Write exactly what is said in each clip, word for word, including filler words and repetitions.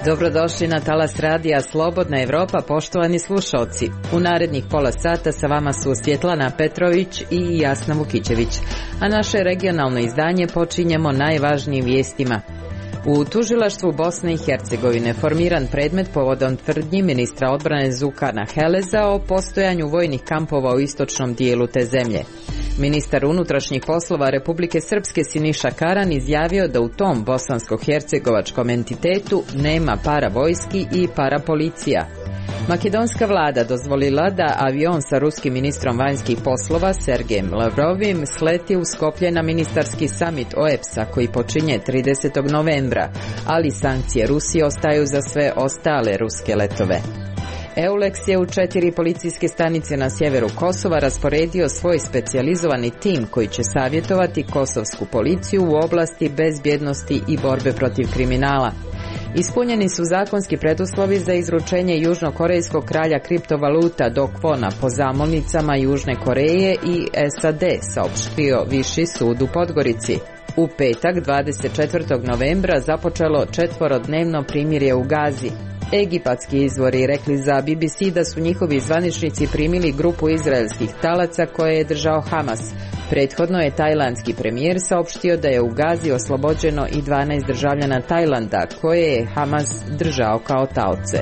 Dobrodošli na talas radija Slobodna Evropa, poštovani slušalci. U narednih pola sata sa vama su Svjetlana Petrović i Jasna Vukićević, a naše regionalno izdanje počinjemo najvažnijim vijestima. U tužilaštvu Bosne i Hercegovine formiran predmet povodom tvrdnji ministra odbrane Zukana Heleza o postojanju vojnih kampova u istočnom dijelu te zemlje. Ministar unutrašnjih poslova Republike Srpske Siniša Karan izjavio da u tom bosansko-hercegovačkom entitetu nema paravojski i parapolicija. Makedonska vlada dozvolila da avion sa ruskim ministrom vanjskih poslova Sergejem Lavrovim sleti u Skoplje na ministarski samit O E B S-a koji počinje tridesetog novembra, ali sankcije Rusije ostaju za sve ostale ruske letove. EULEX je u četiri policijske stanice na sjeveru Kosova rasporedio svoj specijalizovani tim koji će savjetovati kosovsku policiju u oblasti bezbjednosti i borbe protiv kriminala. Ispunjeni su zakonski preduslovi za izručenje južnokorejskog kralja kriptovaluta Do Kwona po zamolnicama Južne Koreje i S A D, saopštio Viši sud u Podgorici. U petak, dvadeset četvrtog novembra, započelo četvorodnevno primirje u Gazi. Egipatski izvori rekli za B B C da su njihovi zvaničnici primili grupu izraelskih talaca koje je držao Hamas. Prethodno je tajlandski premijer saopštio da je u Gazi oslobođeno i dvanaest državljana Tajlanda koje je Hamas držao kao taoce.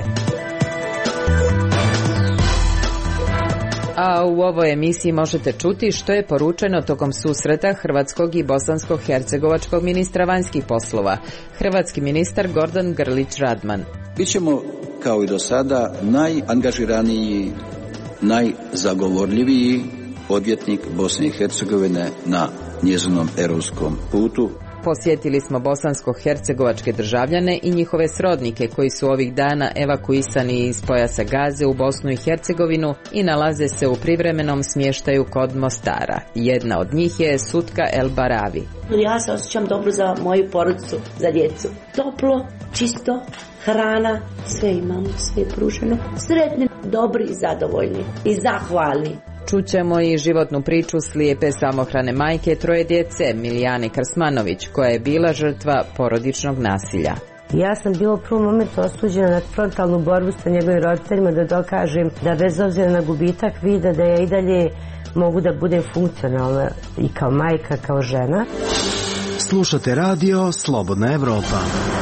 A u ovoj emisiji možete čuti što je poručeno tokom susreta hrvatskog i bosansko-hercegovačkog ministra vanjskih poslova. Hrvatski ministar Gordan Grlić Radman. Bićemo, kao i do sada, najangažiraniji, najzagovorljiviji odvjetnik Bosne i Hercegovine na njezinom europskom putu. Posjetili smo bosansko-hercegovačke državljane i njihove srodnike koji su ovih dana evakuisani iz pojasa Gaze u Bosnu i Hercegovinu i nalaze se u privremenom smještaju kod Mostara. Jedna od njih je Sutka El Baravi. Ja se osjećam dobro za moju porodicu, za djecu. Toplo, čisto, hrana, sve imamo, sve je pruženo. Sretni, dobri i zadovoljni i zahvalni. Čućemo i životnu priču slijepe samohrane majke troje djece, Milijane Krsmanović, koja je bila žrtva porodičnog nasilja. Ja sam bila u prvom momentu osuđena na frontalnu borbu sa njegovim roditeljima da dokažem da bez obzira na gubitak vida da ja i dalje mogu da budem funkcionalna i kao majka, kao žena. Slušate radio Slobodna Evropa.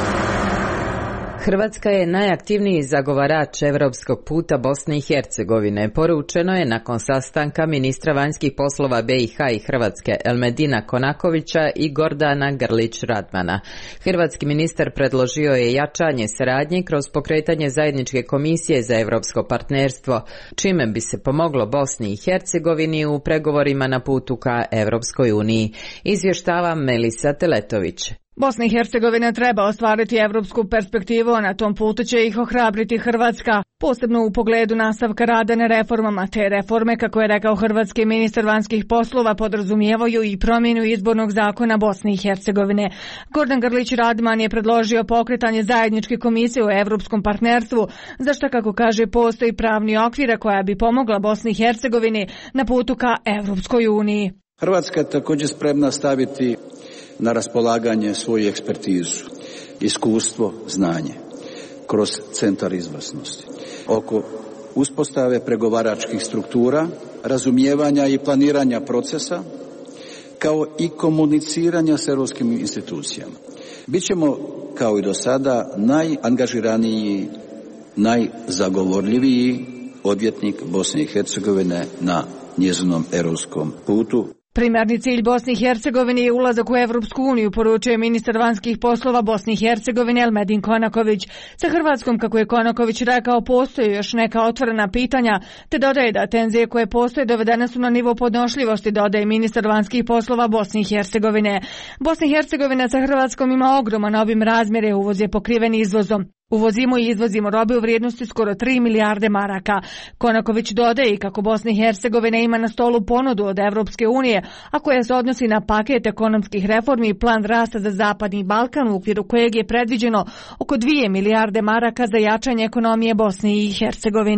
Hrvatska je najaktivniji zagovarač evropskog puta Bosne i Hercegovine, poručeno je nakon sastanka ministra vanjskih poslova B i H i Hrvatske Elmedina Konakovića i Gordana Grlić Radmana. Hrvatski ministar predložio je jačanje saradnje kroz pokretanje zajedničke komisije za evropsko partnerstvo, čime bi se pomoglo Bosni i Hercegovini u pregovorima na putu ka Evropskoj uniji. Izvještava Melisa Teletović. Bosna i Hercegovina treba ostvariti evropsku perspektivu, a na tom putu će ih ohrabriti Hrvatska, posebno u pogledu nastavka rada na reformama. Te reforme, kako je rekao hrvatski ministar vanjskih poslova, podrazumijevaju i promjenu izbornog zakona Bosne i Hercegovine. Gordan Grlić Radman je predložio pokretanje zajedničke komisije u evropskom partnerstvu, za što, kako kaže, postoji pravni okvir koja bi pomogla Bosni i Hercegovini na putu ka Evropskoj uniji. Hrvatska je također spremna staviti na raspolaganje svoju ekspertizu, iskustvo, znanje kroz centar izvrsnosti oko uspostave pregovaračkih struktura, razumijevanja i planiranja procesa, kao i komuniciranja s europskim institucijama. Bićemo, kao i do sada, najangažiraniji, najzagovorljiviji odvjetnik Bosne i Hercegovine na njezinom europskom putu. Primarni cilj Bosne i Hercegovine je ulazak u Evropsku uniju, poručuje ministar vanjskih poslova Bosne i Hercegovine Elmedin Konaković. Sa Hrvatskom, kako je Konaković rekao, postoje još neka otvorena pitanja, te dodaje da tenzije koje postoje dovedene su na nivo podnošljivosti, dodaje ministar vanjskih poslova Bosne i Hercegovine. Bosna i Hercegovina sa Hrvatskom ima ogroman obim razmjere, uvoz je pokriven izvozom. Uvozimo i izvozimo robe u vrijednosti skoro tri milijarde maraka. Konaković dodaje i kako Bosna i Hercegovina ima na stolu ponudu od Evropske unije, a koja se odnosi na paket ekonomskih reformi i plan rasta za Zapadni Balkan, u okviru kojeg je predviđeno oko dvije milijarde maraka za jačanje ekonomije Bosne i Hercegovine.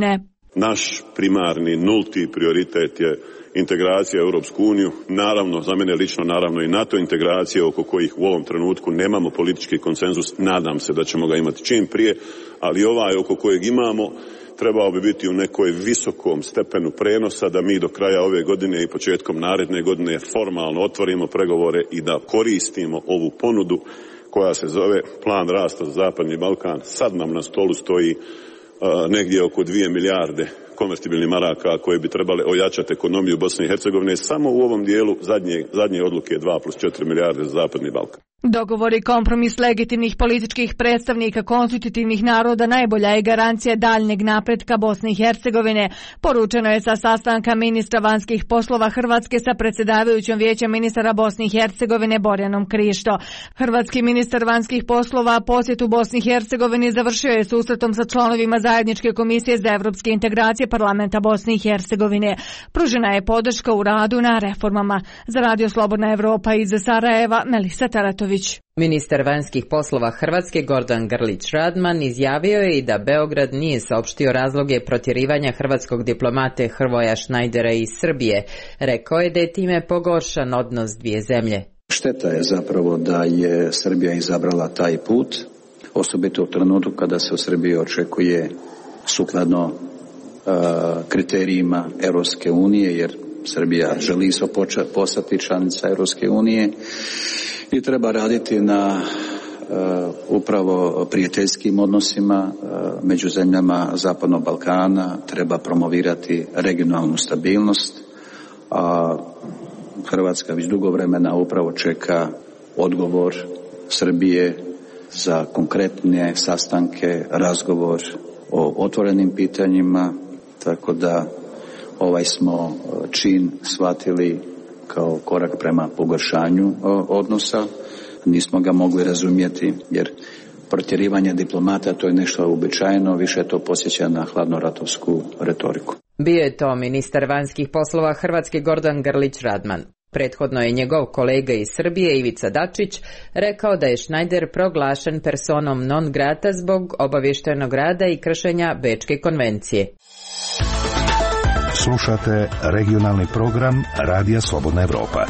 Naš primarni, nulti prioritet je integracija u Europsku uniju, naravno, za mene lično, naravno i NATO integracije oko kojih u ovom trenutku nemamo politički konsenzus, nadam se da ćemo ga imati čim prije, ali ovaj oko kojeg imamo trebao bi biti u nekoj visokom stepenu prenosa da mi do kraja ove godine i početkom naredne godine formalno otvorimo pregovore i da koristimo ovu ponudu koja se zove Plan rasta za Zapadni Balkan. Sad nam na stolu stoji uh, negdje oko dvije milijarde konvertibilnih maraka koje bi trebale ojačati ekonomiju Bosne i Hercegovine. Samo u ovom dijelu zadnje, zadnje odluke dva plus četiri milijarde za Zapadni Balkan. Dogovor i kompromis legitimnih političkih predstavnika konstitutivnih naroda najbolja je garancija daljnjeg napretka Bosne i Hercegovine, poručeno je sa sastanka ministra vanjskih poslova Hrvatske sa predsjedavajućom vijećem ministara Bosne i Hercegovine Borjanom Krišto. Hrvatski ministar vanjskih poslova posjetu Bosni i Hercegovini završio je susretom sa članovima zajedničke komisije za evropske integracije parlamenta Bosne i Hercegovine. Pružena je podrška u radu na reformama. Za Radio Slobodna Evropa iz Sarajeva, Melisa Taratović. Ministar vanjskih poslova Hrvatske Gordan Grlić Radman izjavio je i da Beograd nije saopštio razloge protjerivanja hrvatskog diplomate Hrvoja Šnajdera iz Srbije. Rekao je da je time pogoršan odnos dvije zemlje. Šteta je zapravo da je Srbija izabrala taj put, osobito u trenutku kada se u Srbiji očekuje sukladno uh, kriterijima Europske unije, jer Srbija želi postati članica Europske unije i treba raditi na uh, upravo prijateljskim odnosima uh, među zemljama Zapadnog Balkana, treba promovirati regionalnu stabilnost, a Hrvatska već dugo vremena upravo čeka odgovor Srbije za konkretne sastanke, razgovor o otvorenim pitanjima, tako da ovaj smo čin shvatili kao korak prema pogoršanju odnosa. Nismo ga mogli razumjeti jer protjerivanje diplomata to je nešto uobičajeno, više to podsjeća na hladnoratovsku retoriku. Bio je to ministar vanjskih poslova Hrvatske Gordan Grlić Radman. Prethodno je njegov kolega iz Srbije Ivica Dačić rekao da je Šnajder proglašen personom non grata zbog obavještajnog rada i kršenja Bečke konvencije. Slušate regionalni program Radija Slobodna Evropa.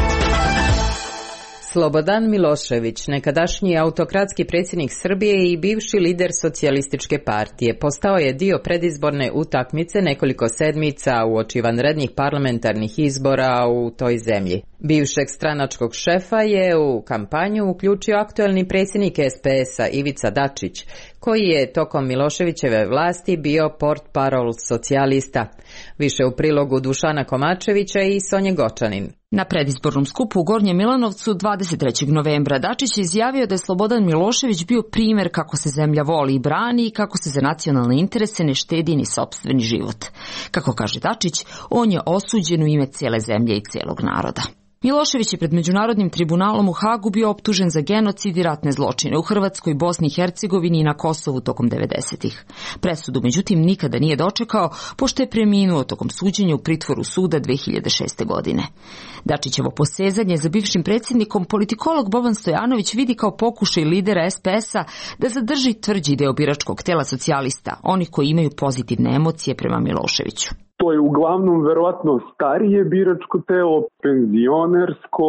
Slobodan Milošević, nekadašnji autokratski predsjednik Srbije i bivši lider socijalističke partije, postao je dio predizborne utakmice nekoliko sedmica uoči vanrednih parlamentarnih izbora u toj zemlji. Bivšeg stranačkog šefa je u kampanju uključio aktuelni predsjednik es pe esa Ivica Dačić, koji je tokom Miloševićeve vlasti bio portparol socijalista. Više u prilogu Dušana Komačevića i Sonje Gočanin. Na predizbornom skupu u Gornjem Milanovcu dvadeset trećeg novembra Dačić je izjavio da je Slobodan Milošević bio primjer kako se zemlja voli i brani i kako se za nacionalne interese ne štedi ni sopstveni život. Kako kaže Dačić, on je osuđen u ime cijele zemlje i cijelog naroda. Milošević je pred Međunarodnim tribunalom u Hagu bio optužen za genocid i ratne zločine u Hrvatskoj, Bosni i Hercegovini i na Kosovu tokom devedesetih. Presudu, međutim, nikada nije dočekao, pošto je preminuo tokom suđenja u pritvoru suda dve hiljade šeste. godine. Dačićevo posezanje za bivšim predsjednikom politikolog Boban Stojanović vidi kao pokušaj lidera es pe esa da zadrži tvrđi deo biračkog tela socijalista, onih koji imaju pozitivne emocije prema Miloševiću. To je uglavnom verovatno starije biračko telo, penzionersko,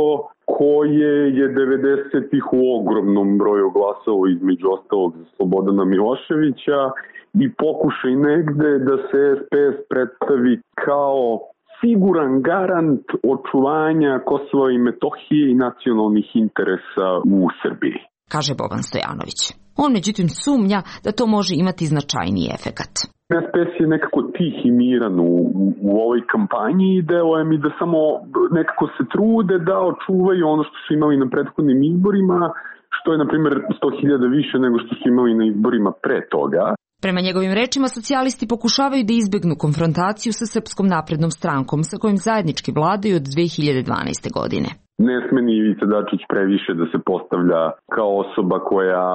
koje je devedesetih u ogromnom broju glasalo između ostalog za Slobodana Miloševića i pokušaj negde da se es pe es predstavi kao siguran garant očuvanja Kosova i Metohije i nacionalnih interesa u Srbiji, kaže Boban Stojanović. On međutim sumnja da to može imati značajniji efekat. es pe es je nekako tih i miran u, u, u ovoj kampanji i deluje mi da samo nekako se trude da očuvaju ono što su imali na prethodnim izborima, što je na primjer sto hiljada više nego što su imali na izborima pre toga. Prema njegovim rečima, socijalisti pokušavaju da izbegnu konfrontaciju sa Srpskom naprednom strankom sa kojim zajednički vladaju od dve hiljade dvanaeste. godine. Ne sme ni Ivica Dačić previše da se postavlja kao osoba koja,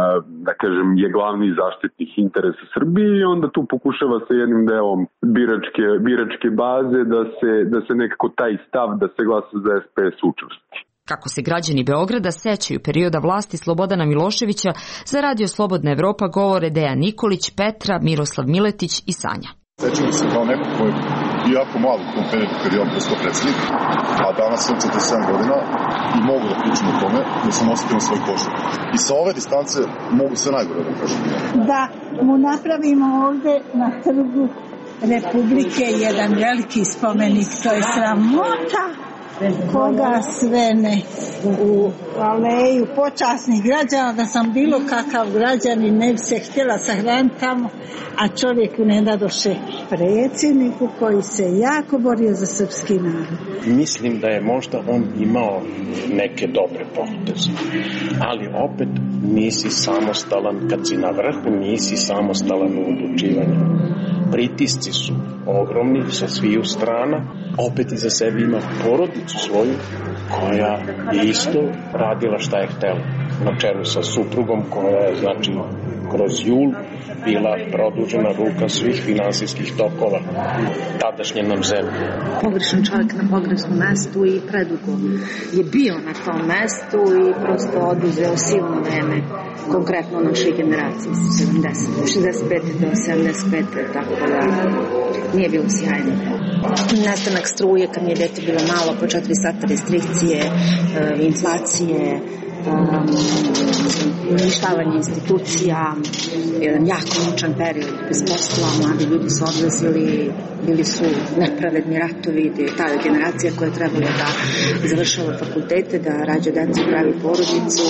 da kažem, je glavni zaštitnik interesa Srbije i onda tu pokušava sa jednim delom biračke, biračke baze da se, da se nekako taj stav da se glasa za es pe es učvrsti. Kako se građani Beograda sećaju perioda vlasti Slobodana Miloševića, za Radio Slobodna Evropa govore Dejan Nikolić, Petra, Miroslav Miletić i Sanja. Sećam se kao neko koji je jako mlad u tom periodu kad je on postao predsjednik, a danas sam četrdeset sedam godina i mogu da pričam o tome da sam osjetio svoj kožu. I sa ove distance mogu sve najgore da kažem. Da mu napravimo ovde na trgu Republike jedan veliki spomenik, to je sramota koga sve ne u aleju počasnih građana, da sam bilo kakav građanin ne bi se htjela sahraniti tamo, a čovjeku ne dadoše predsjedniku koji se jako borio za srpski narod. Mislim da je možda on imao neke dobre poteze, ali opet nisi samostalan kad si na vrhu, nisi samostalan u odlučivanju. Pritisci su ogromni sa sviju strana, opet iza sebe ima porodicu svoju koja je isto radila šta je htela, na čelu sa suprugom koja je, znači, kroz jul bila produžena ruka svih finansijskih tokova tadašnje nam zemlje. Pogrešan čovjek na pogrešnom mestu i predugo je bio na tom mestu i prosto oduzeo silno vreme, konkretno našoj generaciji sedamdeset, šezdeset pete do sedamdeset pete, tako da nije bilo sjajno. Nastanak struje kad mi je dete bilo malo, po četiri sata restrikcije, inflacije, Um, uništavanje institucija, jedan jako mučan period bez posla, mladi ljudi su odlazili, bili su nepravedni ratovi, ta generacija koja je trebala da završava fakultete, da rađa decu, pravi porodicu,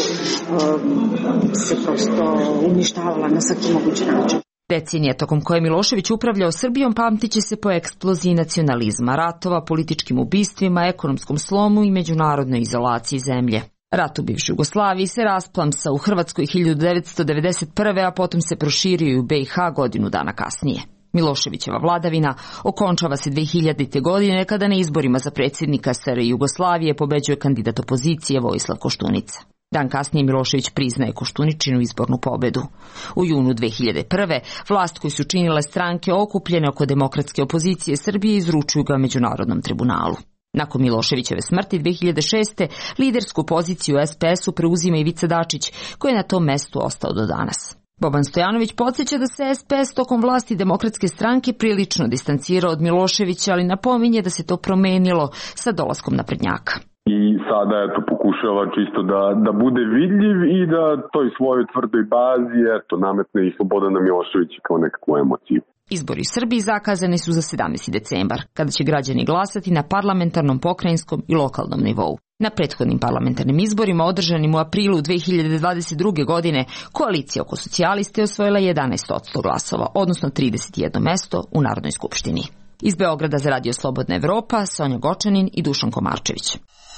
um, se prosto uništavala na svaki mogući način. Decenija tokom koje Milošević upravljao Srbijom pamtiće se po eksploziji nacionalizma, ratova, političkim ubistvima, ekonomskom slomu i međunarodnoj izolaciji zemlje. Rat u bivšoj Jugoslaviji se rasplamsao u Hrvatskoj hiljadu devetsto devedeset prve. a potom se proširio i u B i H godinu dana kasnije. Miloševićeva vladavina okončava se dve hiljadite. godine kada na izborima za predsjednika S R J Jugoslavije pobeđuje kandidat opozicije Vojislav Koštunica. Dan kasnije Milošević priznaje Koštuničinu izbornu pobedu. U junu dve hiljade prve. vlast koju su činile stranke okupljene oko demokratske opozicije Srbije izručuju ga Međunarodnom tribunalu. Nakon Miloševićeve smrti dve hiljade šeste. lidersku poziciju u S P S-u preuzima Ivica Dačić, koji je na tom mestu ostao do danas. Boban Stojanović podsjeća da se S P S tokom vlasti Demokratske stranke prilično distancirao od Miloševića, ali napominje da se to promenilo sa dolaskom naprednjaka. I sada eto pokušava čisto da, da bude vidljiv i da toj svojoj tvrdoj bazi eto nametne i Slobodana Miloševića kao nekakvu emociju. Izbori u Srbiji zakazani su za sedamnaesti decembar, kada će građani glasati na parlamentarnom, pokrajinskom i lokalnom nivou. Na prethodnim parlamentarnim izborima održanim u aprilu dve hiljade dvadeset druge. godine koalicija oko socijaliste osvojila jedanaest posto glasova, odnosno trideset jedno mesto u Narodnoj skupštini. Iz Beograda za Radio Slobodna Evropa, Sonja Gočanin i Dušan Komarčević.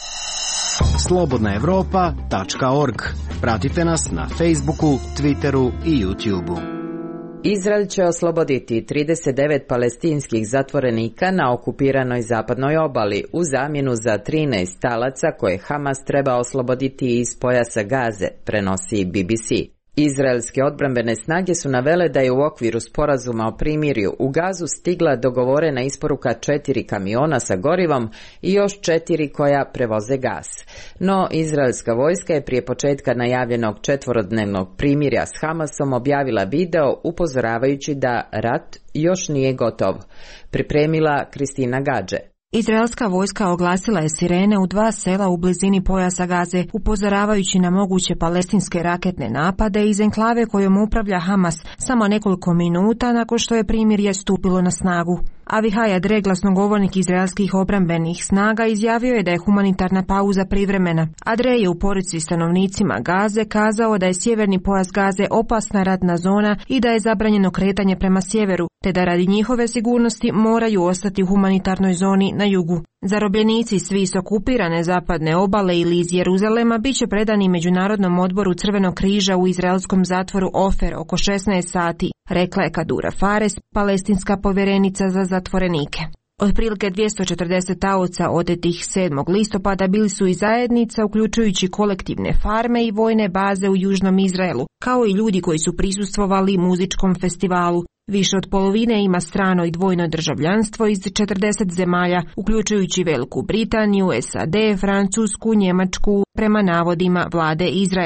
slobodna evropa tačka org. Pratite nas na Facebooku, Twitteru i YouTubeu. Izrael će osloboditi trideset devet palestinskih zatvorenika na okupiranoj zapadnoj obali u zamjenu za trinaest talaca koje Hamas treba osloboditi iz pojasa Gaze, prenosi B B C. Izraelske odbrambene snage su navele da je u okviru sporazuma o primirju u Gazu stigla dogovorena isporuka četiri kamiona sa gorivom i još četiri koja prevoze gas. No, izraelska vojska je prije početka najavljenog četvorodnevnog primirja s Hamasom objavila video upozoravajući da rat još nije gotov. Pripremila Kristina Gađe. Izraelska vojska oglasila je sirene u dva sela u blizini pojasa Gaze, upozoravajući na moguće palestinske raketne napade iz enklave kojom upravlja Hamas samo nekoliko minuta nakon što je primirje stupilo na snagu. Avihaj Adre, glasnogovornik izraelskih obrambenih snaga, izjavio je da je humanitarna pauza privremena. Adre je u poruci stanovnicima Gaze kazao da je sjeverni pojas Gaze opasna ratna zona i da je zabranjeno kretanje prema sjeveru, te da radi njihove sigurnosti moraju ostati u humanitarnoj zoni na jugu. Zarobljenici svi s okupirane zapadne obale ili iz Jeruzalema bit će predani Međunarodnom odboru Crvenog križa u izraelskom zatvoru Ofer oko šesnaest sati, rekla je Kadura Fares, palestinska povjerenica za zatvorenike. Otprilike dvjesto četrdeset taoca otetih sedmog listopada bili su i zajednica, uključujući kolektivne farme i vojne baze u južnom Izraelu, kao i ljudi koji su prisustvovali muzičkom festivalu. Više od polovine ima strano i dvojno državljanstvo iz četrdeset zemalja, uključujući Veliku Britaniju, S A D, Francusku, Njemačku, prema navodima vlade Izraela.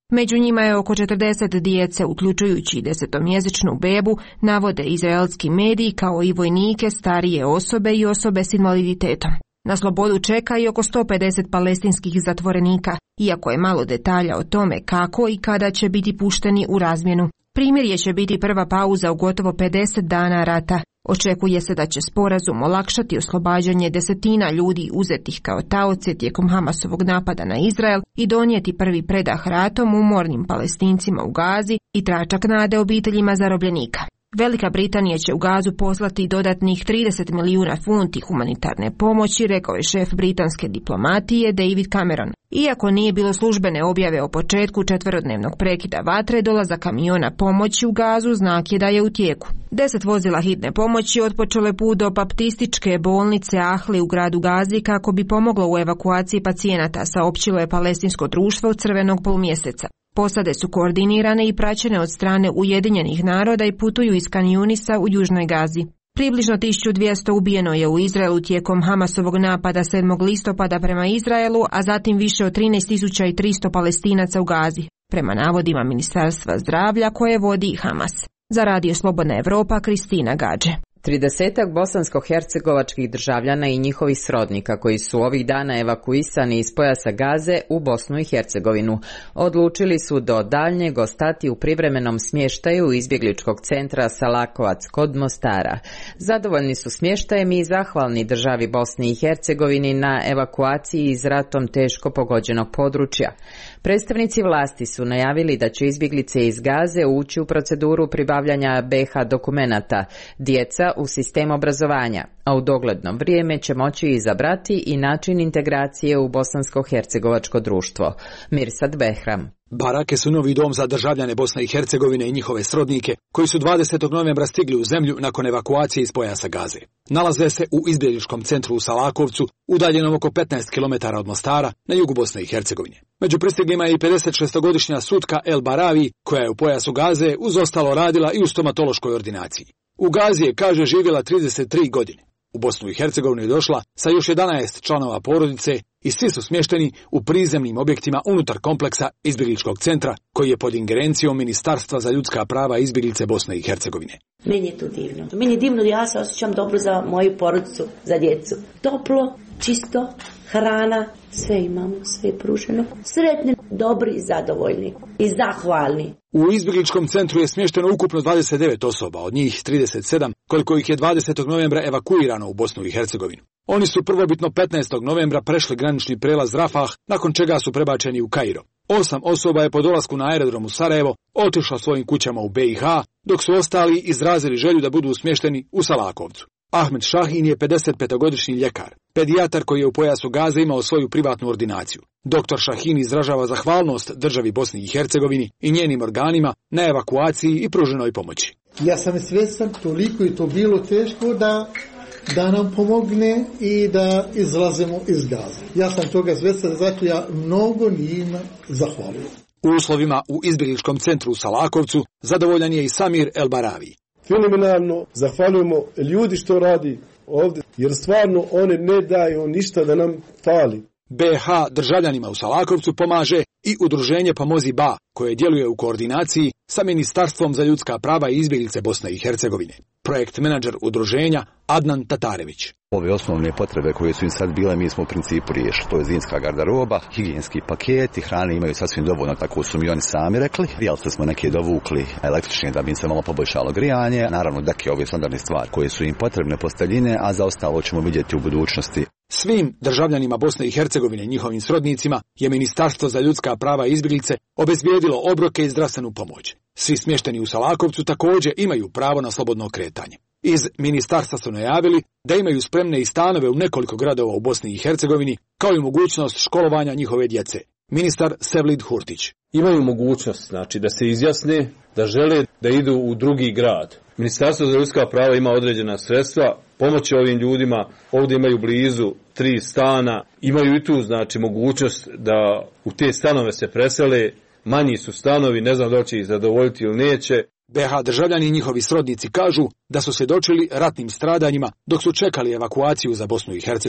Među njima je oko četrdeset djece, uključujući desetomjesečnu bebu, navode izraelski mediji kao i vojnike, starije osobe i osobe s invaliditetom. Na slobodu čeka i oko sto pedeset palestinskih zatvorenika, iako je malo detalja o tome kako i kada će biti pušteni u razmjenu. Primirje će biti prva pauza u gotovo pedeset dana rata. Očekuje se da će sporazum olakšati oslobađanje desetina ljudi uzetih kao taoce tijekom Hamasovog napada na Izrael i donijeti prvi predah ratom umornim Palestincima u Gazi i tračak nade obiteljima zarobljenika. Velika Britanija će u Gazu poslati dodatnih trideset milijuna funti humanitarne pomoći, rekao je šef britanske diplomatije David Cameron. Iako nije bilo službene objave o početku četverodnevnog prekida vatre, dolazak kamiona pomoći u Gazu znak je da je u tijeku. Deset vozila hitne pomoći otpočele put do baptističke bolnice Ahli u gradu Gazi kako bi pomoglo u evakuaciji pacijenata, saopćilo je palestinsko društvo Crvenog polumjeseca. Posade su koordinirane i praćene od strane Ujedinjenih naroda i putuju iz Kan Junisa u južnoj Gazi. Približno tisuću dvjesto ubijeno je u Izraelu tijekom Hamasovog napada sedmog listopada prema Izraelu, a zatim više od trinaest tisuća tristo Palestinaca u Gazi, prema navodima Ministarstva zdravlja koje vodi Hamas. Za Radio Slobodna Evropa, Kristina Gađe. Tridesetak bosansko-hercegovačkih državljana i njihovih srodnika koji su ovih dana evakuisani iz pojasa Gaze u Bosnu i Hercegovinu odlučili su do daljnjeg ostati u privremenom smještaju izbjegličkog centra Salakovac kod Mostara. Zadovoljni su smještajem i zahvalni državi Bosni i Hercegovini na evakuaciji iz ratom teško pogođenog područja. Predstavnici vlasti su najavili da će izbjeglice iz Gaze ući u proceduru pribavljanja be ha dokumenata, djeca u sistem obrazovanja, a u dogledno vrijeme će moći izabrati i način integracije u bosansko-hercegovačko društvo. Mirsad Behram. Barake su novi dom za državljane Bosne i Hercegovine i njihove srodnike, koji su dvadesetog novembra stigli u zemlju nakon evakuacije iz pojasa Gaze. Nalaze se u izbjegličkom centru u Salakovcu, udaljenom oko petnaest kilometara od Mostara, na jugu Bosne i Hercegovine. Među pristiglima je i pedesetšestogodišnja Sutka El Baravi, koja je u pojasu Gaze uz ostalo radila i u stomatološkoj ordinaciji. U Gazi je, kaže, živjela trideset tri godine. U Bosnu i Hercegovinu je došla sa još jedanaest članova porodice i svi su smješteni u prizemnim objektima unutar kompleksa izbjegličkog centra koji je pod ingerencijom Ministarstva za ljudska prava i izbjeglice Bosne i Hercegovine. Meni je to divno. Meni je divno da ja se osjećam dobro za moju porodicu, za djecu. Toplo, čisto, hrana, sve imamo, sve je pruženo. Sretni, dobri i zadovoljni i zahvalni. U izbjegličkom centru je smješteno ukupno dvadeset devet osoba, od njih trideset sedam, koliko ih je dvadesetog novembra evakuirano u Bosnu i Hercegovinu. Oni su prvobitno petnaestog novembra prešli granični prelaz Rafah, nakon čega su prebačeni u Kairo. Osam osoba je po dolasku na aerodrom u Sarajevo otišlo svojim kućama u be i ha, dok su ostali izrazili želju da budu smješteni u Salakovcu. Ahmed Šahin je pedesetpetogodišnji ljekar, pedijatar koji je u pojasu Gaze imao svoju privatnu ordinaciju. Doktor Šahin izražava zahvalnost državi Bosni i Hercegovini i njenim organima na evakuaciji i pruženoj pomoći. Ja sam svjestan toliko i to bilo teško da, da nam pomogne i da izlazimo iz Gaze. Ja sam toga svjestan, zato ja mnogo njima zahvaljujem. U uslovima u izbjegličkom centru u Salakovcu zadovoljan je i Samir El Baravi. Fenomenalno zahvaljujemo ljudi što radi ovdje, jer stvarno one ne daju ništa da nam fali. be ha državljanima u Salakovcu pomaže i udruženje Pomozi Ba, koje djeluje u koordinaciji sa Ministarstvom za ljudska prava i izbjeglice Bosne i Hercegovine. Projekt menadžer udruženja Adnan Tatarević. Ove osnovne potrebe koje su im sad bile mi smo u principu riješili. To je zimska garderoba, higijenski paketi, hrane imaju sasvim dovoljno, tako su mi oni sami rekli. Rijalce smo neke dovukli električne da bi im se malo poboljšalo grijanje. Naravno, dake ove standardne stvari koje su im potrebne, posteljine, a za ostalo ćemo vidjeti u budućnosti. Svim državljanima Bosne i Hercegovine i njihovim srodnicima je Ministarstvo za ljudska prava i izbjeglice obezbijedilo obroke i zdravstvenu pomoć. Svi smješteni u Salakovcu također imaju pravo na slobodno kretanje. Iz ministarstva su najavili da imaju spremne i stanove u nekoliko gradova u Bosni i Hercegovini, kao i mogućnost školovanja njihove djece. Ministar Sevlid Hurtić. Imaju mogućnost, znači, da se izjasne da žele da idu u drugi grad. Ministarstvo za ljudska prava ima određena sredstva, pomoći ovim ljudima, ovdje imaju blizu tri stana, imaju i tu, znači, mogućnost da u te stanove se presele, manji su stanovi, ne znam da će ih zadovoljiti ili neće. be ha državljani i njihovi srodnici kažu da su svjedočili ratnim stradanjima dok su čekali evakuaciju za Bosnu i Hercegovinu.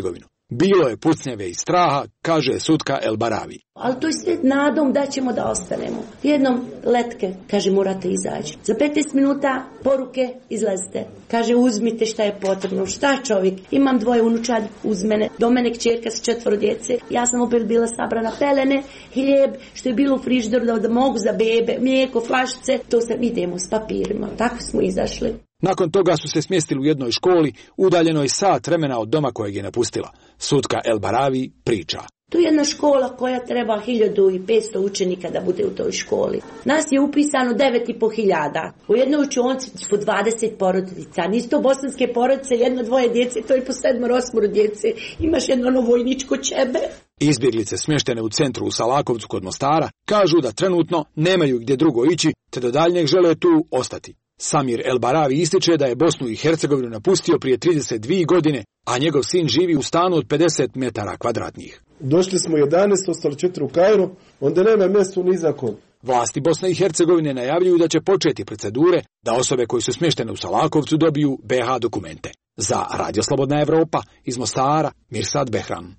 Bilo je pucnjeve i straha, kaže sudka El Baravi. Ali to je sve nadom da ćemo da ostanemo. Jednom letke, kaže, morate izaći. Za petnaest minuta poruke, izlazite. Kaže, uzmite šta je potrebno. Šta čovjek? Imam dvoje unučad uz mene. Do mene kćerka sa četvoro djece. Ja sam opet bila sabrana pelene, hljeb, što je bilo u frižideru da, da mogu za bebe, mlijeko, flašice. To sad idemo s papirima. Tako smo izašli. Nakon toga su se smjestili u jednoj školi, udaljenoj sat vremena od doma kojeg je napustila. Sudka El Baravi priča. To je jedna škola koja treba hiljadu i petsto učenika da bude u toj školi. Nas je upisano devet i po hiljada. U jednoj učionici po dvadeset porodica. Nisu to bosanske porodice, jedno dvoje djece, to je po sedmoro osmoro djece. Imaš jedno ono vojničko čebe. Izbjeglice smještene u centru u Salakovcu kod Mostara kažu da trenutno nemaju gdje drugo ići, te do daljnjeg žele tu ostati. Samir El Baravi ističe da je Bosnu i Hercegovinu napustio prije trideset dvije godine, a njegov sin živi u stanu od pedeset metara kvadratnih. Došli smo jedanaest, ostali četiri u Kairu, onda nema mjesto ni za kod. Vlasti Bosne i Hercegovine najavljuju da će početi procedure da osobe koji su smještene u Salakovcu dobiju be ha dokumente. Za Radio Slobodna Evropa iz Mostara, Mirsad Behram.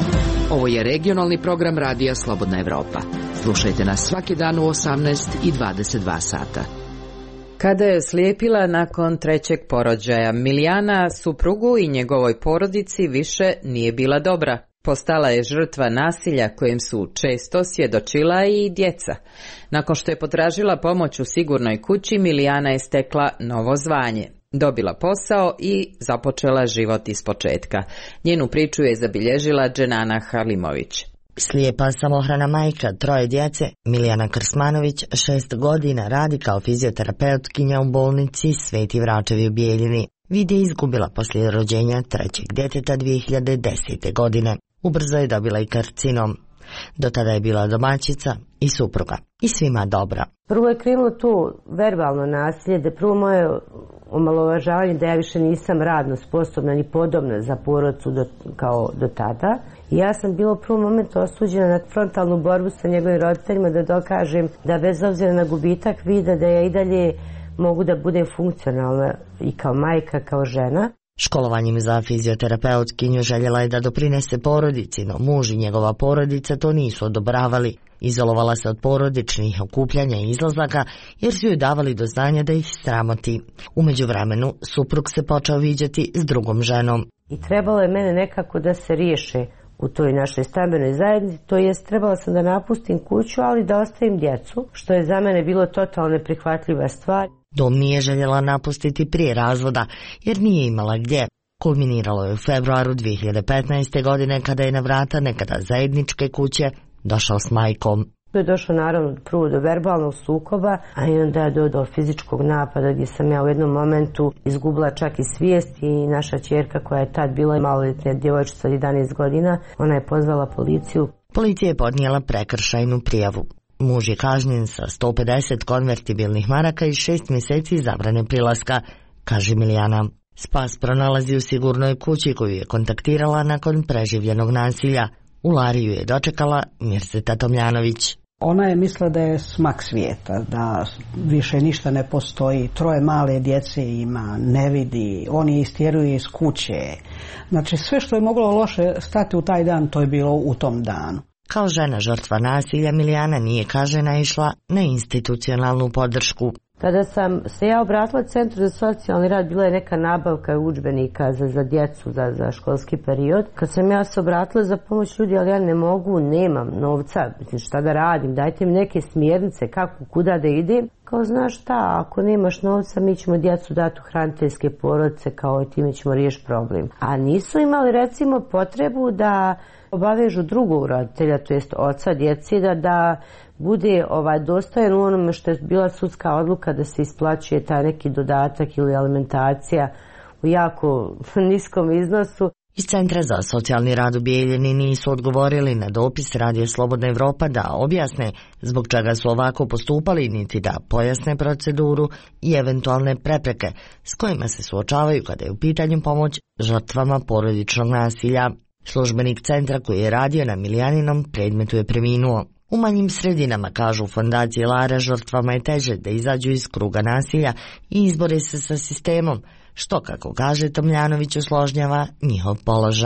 Ovo je regionalni program Radija Slobodna Evropa. Slušajte nas svaki dan u osamnaest i dvadeset dva sata. Kada je slijepila nakon trećeg porođaja, Milijana suprugu i njegovoj porodici više nije bila dobra. Postala je žrtva nasilja kojem su često svjedočila i djeca. Nakon što je potražila pomoć u sigurnoj kući, Milijana je stekla novo zvanje. Dobila posao i započela život ispočetka. Njenu priču je zabilježila Dženana Halimović. Slijepa samohrana majka troje djece, Milijana Krsmanović, šest godina, radi kao fizioterapeutkinja u bolnici Sveti Vračevi u Bijeljini. Vid je izgubila poslije rođenja trećeg djeteta dvije hiljade desete. godine. Ubrzo je dobila i karcinom. Do tada je bila domaćica i supruga. I svima dobra. Prvo je krenulo tu verbalno nasilje, da prvo moje omalovažavanje da ja više nisam radno sposobna ni podobna za porodicu do, kao do tada. I ja sam bila u prvom momentu osuđena na frontalnu borbu sa njegovim roditeljima da dokažem da bez obzira na gubitak vida da ja i dalje mogu da budem funkcionalna i kao majka, kao žena. Školovanjem za fizioterapeutkinju željela je da doprinese porodici, no muž i njegova porodica to nisu odobravali. Izolovala se od porodičnih okupljanja i izlazaka jer su joj davali do znanja da ih sramoti. U međuvremenu suprug se počeo viđati s drugom ženom. I trebalo je mene nekako da se riješe u toj našoj stambenoj zajednici, to jest trebala sam da napustim kuću, ali da ostavim djecu, što je za mene bilo totalno neprihvatljiva stvar. Dom nije željela napustiti prije razvoda, jer nije imala gdje. Kulminiralo je u februaru dvije hiljade petnaeste. godine kada je na vrata nekada zajedničke kuće došao s majkom. To je došlo naravno prvo do verbalnog sukoba, a i onda do, do fizičkog napada gdje sam ja u jednom momentu izgubila čak i svijest i naša ćerka koja je tad bila maloljetna djevojčica od jedanaest godina, ona je pozvala policiju. Policija je podnijela prekršajnu prijavu. Muž je kažnjen sa sto pedeset konvertibilnih maraka i šest mjeseci zabrane prilaska, kaže Milijana. Spas pronalazi u sigurnoj kući koju je kontaktirala nakon preživljenog nasilja. U Lariju je dočekala Mirseta Tomljanović. Ona je mislila da je smak svijeta, da više ništa ne postoji, troje male djece ima, ne vidi, oni je istjeruje iz kuće. Znači sve što je moglo loše stati u taj dan, to je bilo u tom danu. Kao žena žrtva nasilja, Milijana nije, kaže, naišla na institucionalnu podršku. Kada sam se ja obratila Centru za socijalni rad, bila je neka nabavka udžbenika za, za djecu, za, za školski period. Kad sam ja se obratila za pomoć ljudi, ali ja ne mogu, nemam novca, mislim šta da radim, dajte mi neke smjernice kako, kuda da idem. Kao znaš šta, ako nemaš novca, mi ćemo djecu dati u hraniteljske porodice, kao i time ćemo riješiti problem. A nisu imali recimo potrebu da obavežu drugog roditelja, to jest oca djeci, da, da bude ovaj dostojan u onome što je bila sudska odluka da se isplaćuje taj neki dodatak ili alimentacija u jako niskom iznosu. Iz Centra za socijalni rad u Bijeljini nisu odgovorili na dopis Radio Slobodna Evropa da objasne zbog čega su ovako postupali, niti da pojasne proceduru i eventualne prepreke s kojima se suočavaju kada je u pitanju pomoć žrtvama porodičnog nasilja. Službenik centra koji je radio na Milijaninom predmetu je preminuo. U manjim sredinama, kažu u fondaciji Lara, žrtvama je teže da izađu iz kruga nasilja i izbore se sa sistemom, što, kako kaže Tomljanović, usložnjava njihov položaj.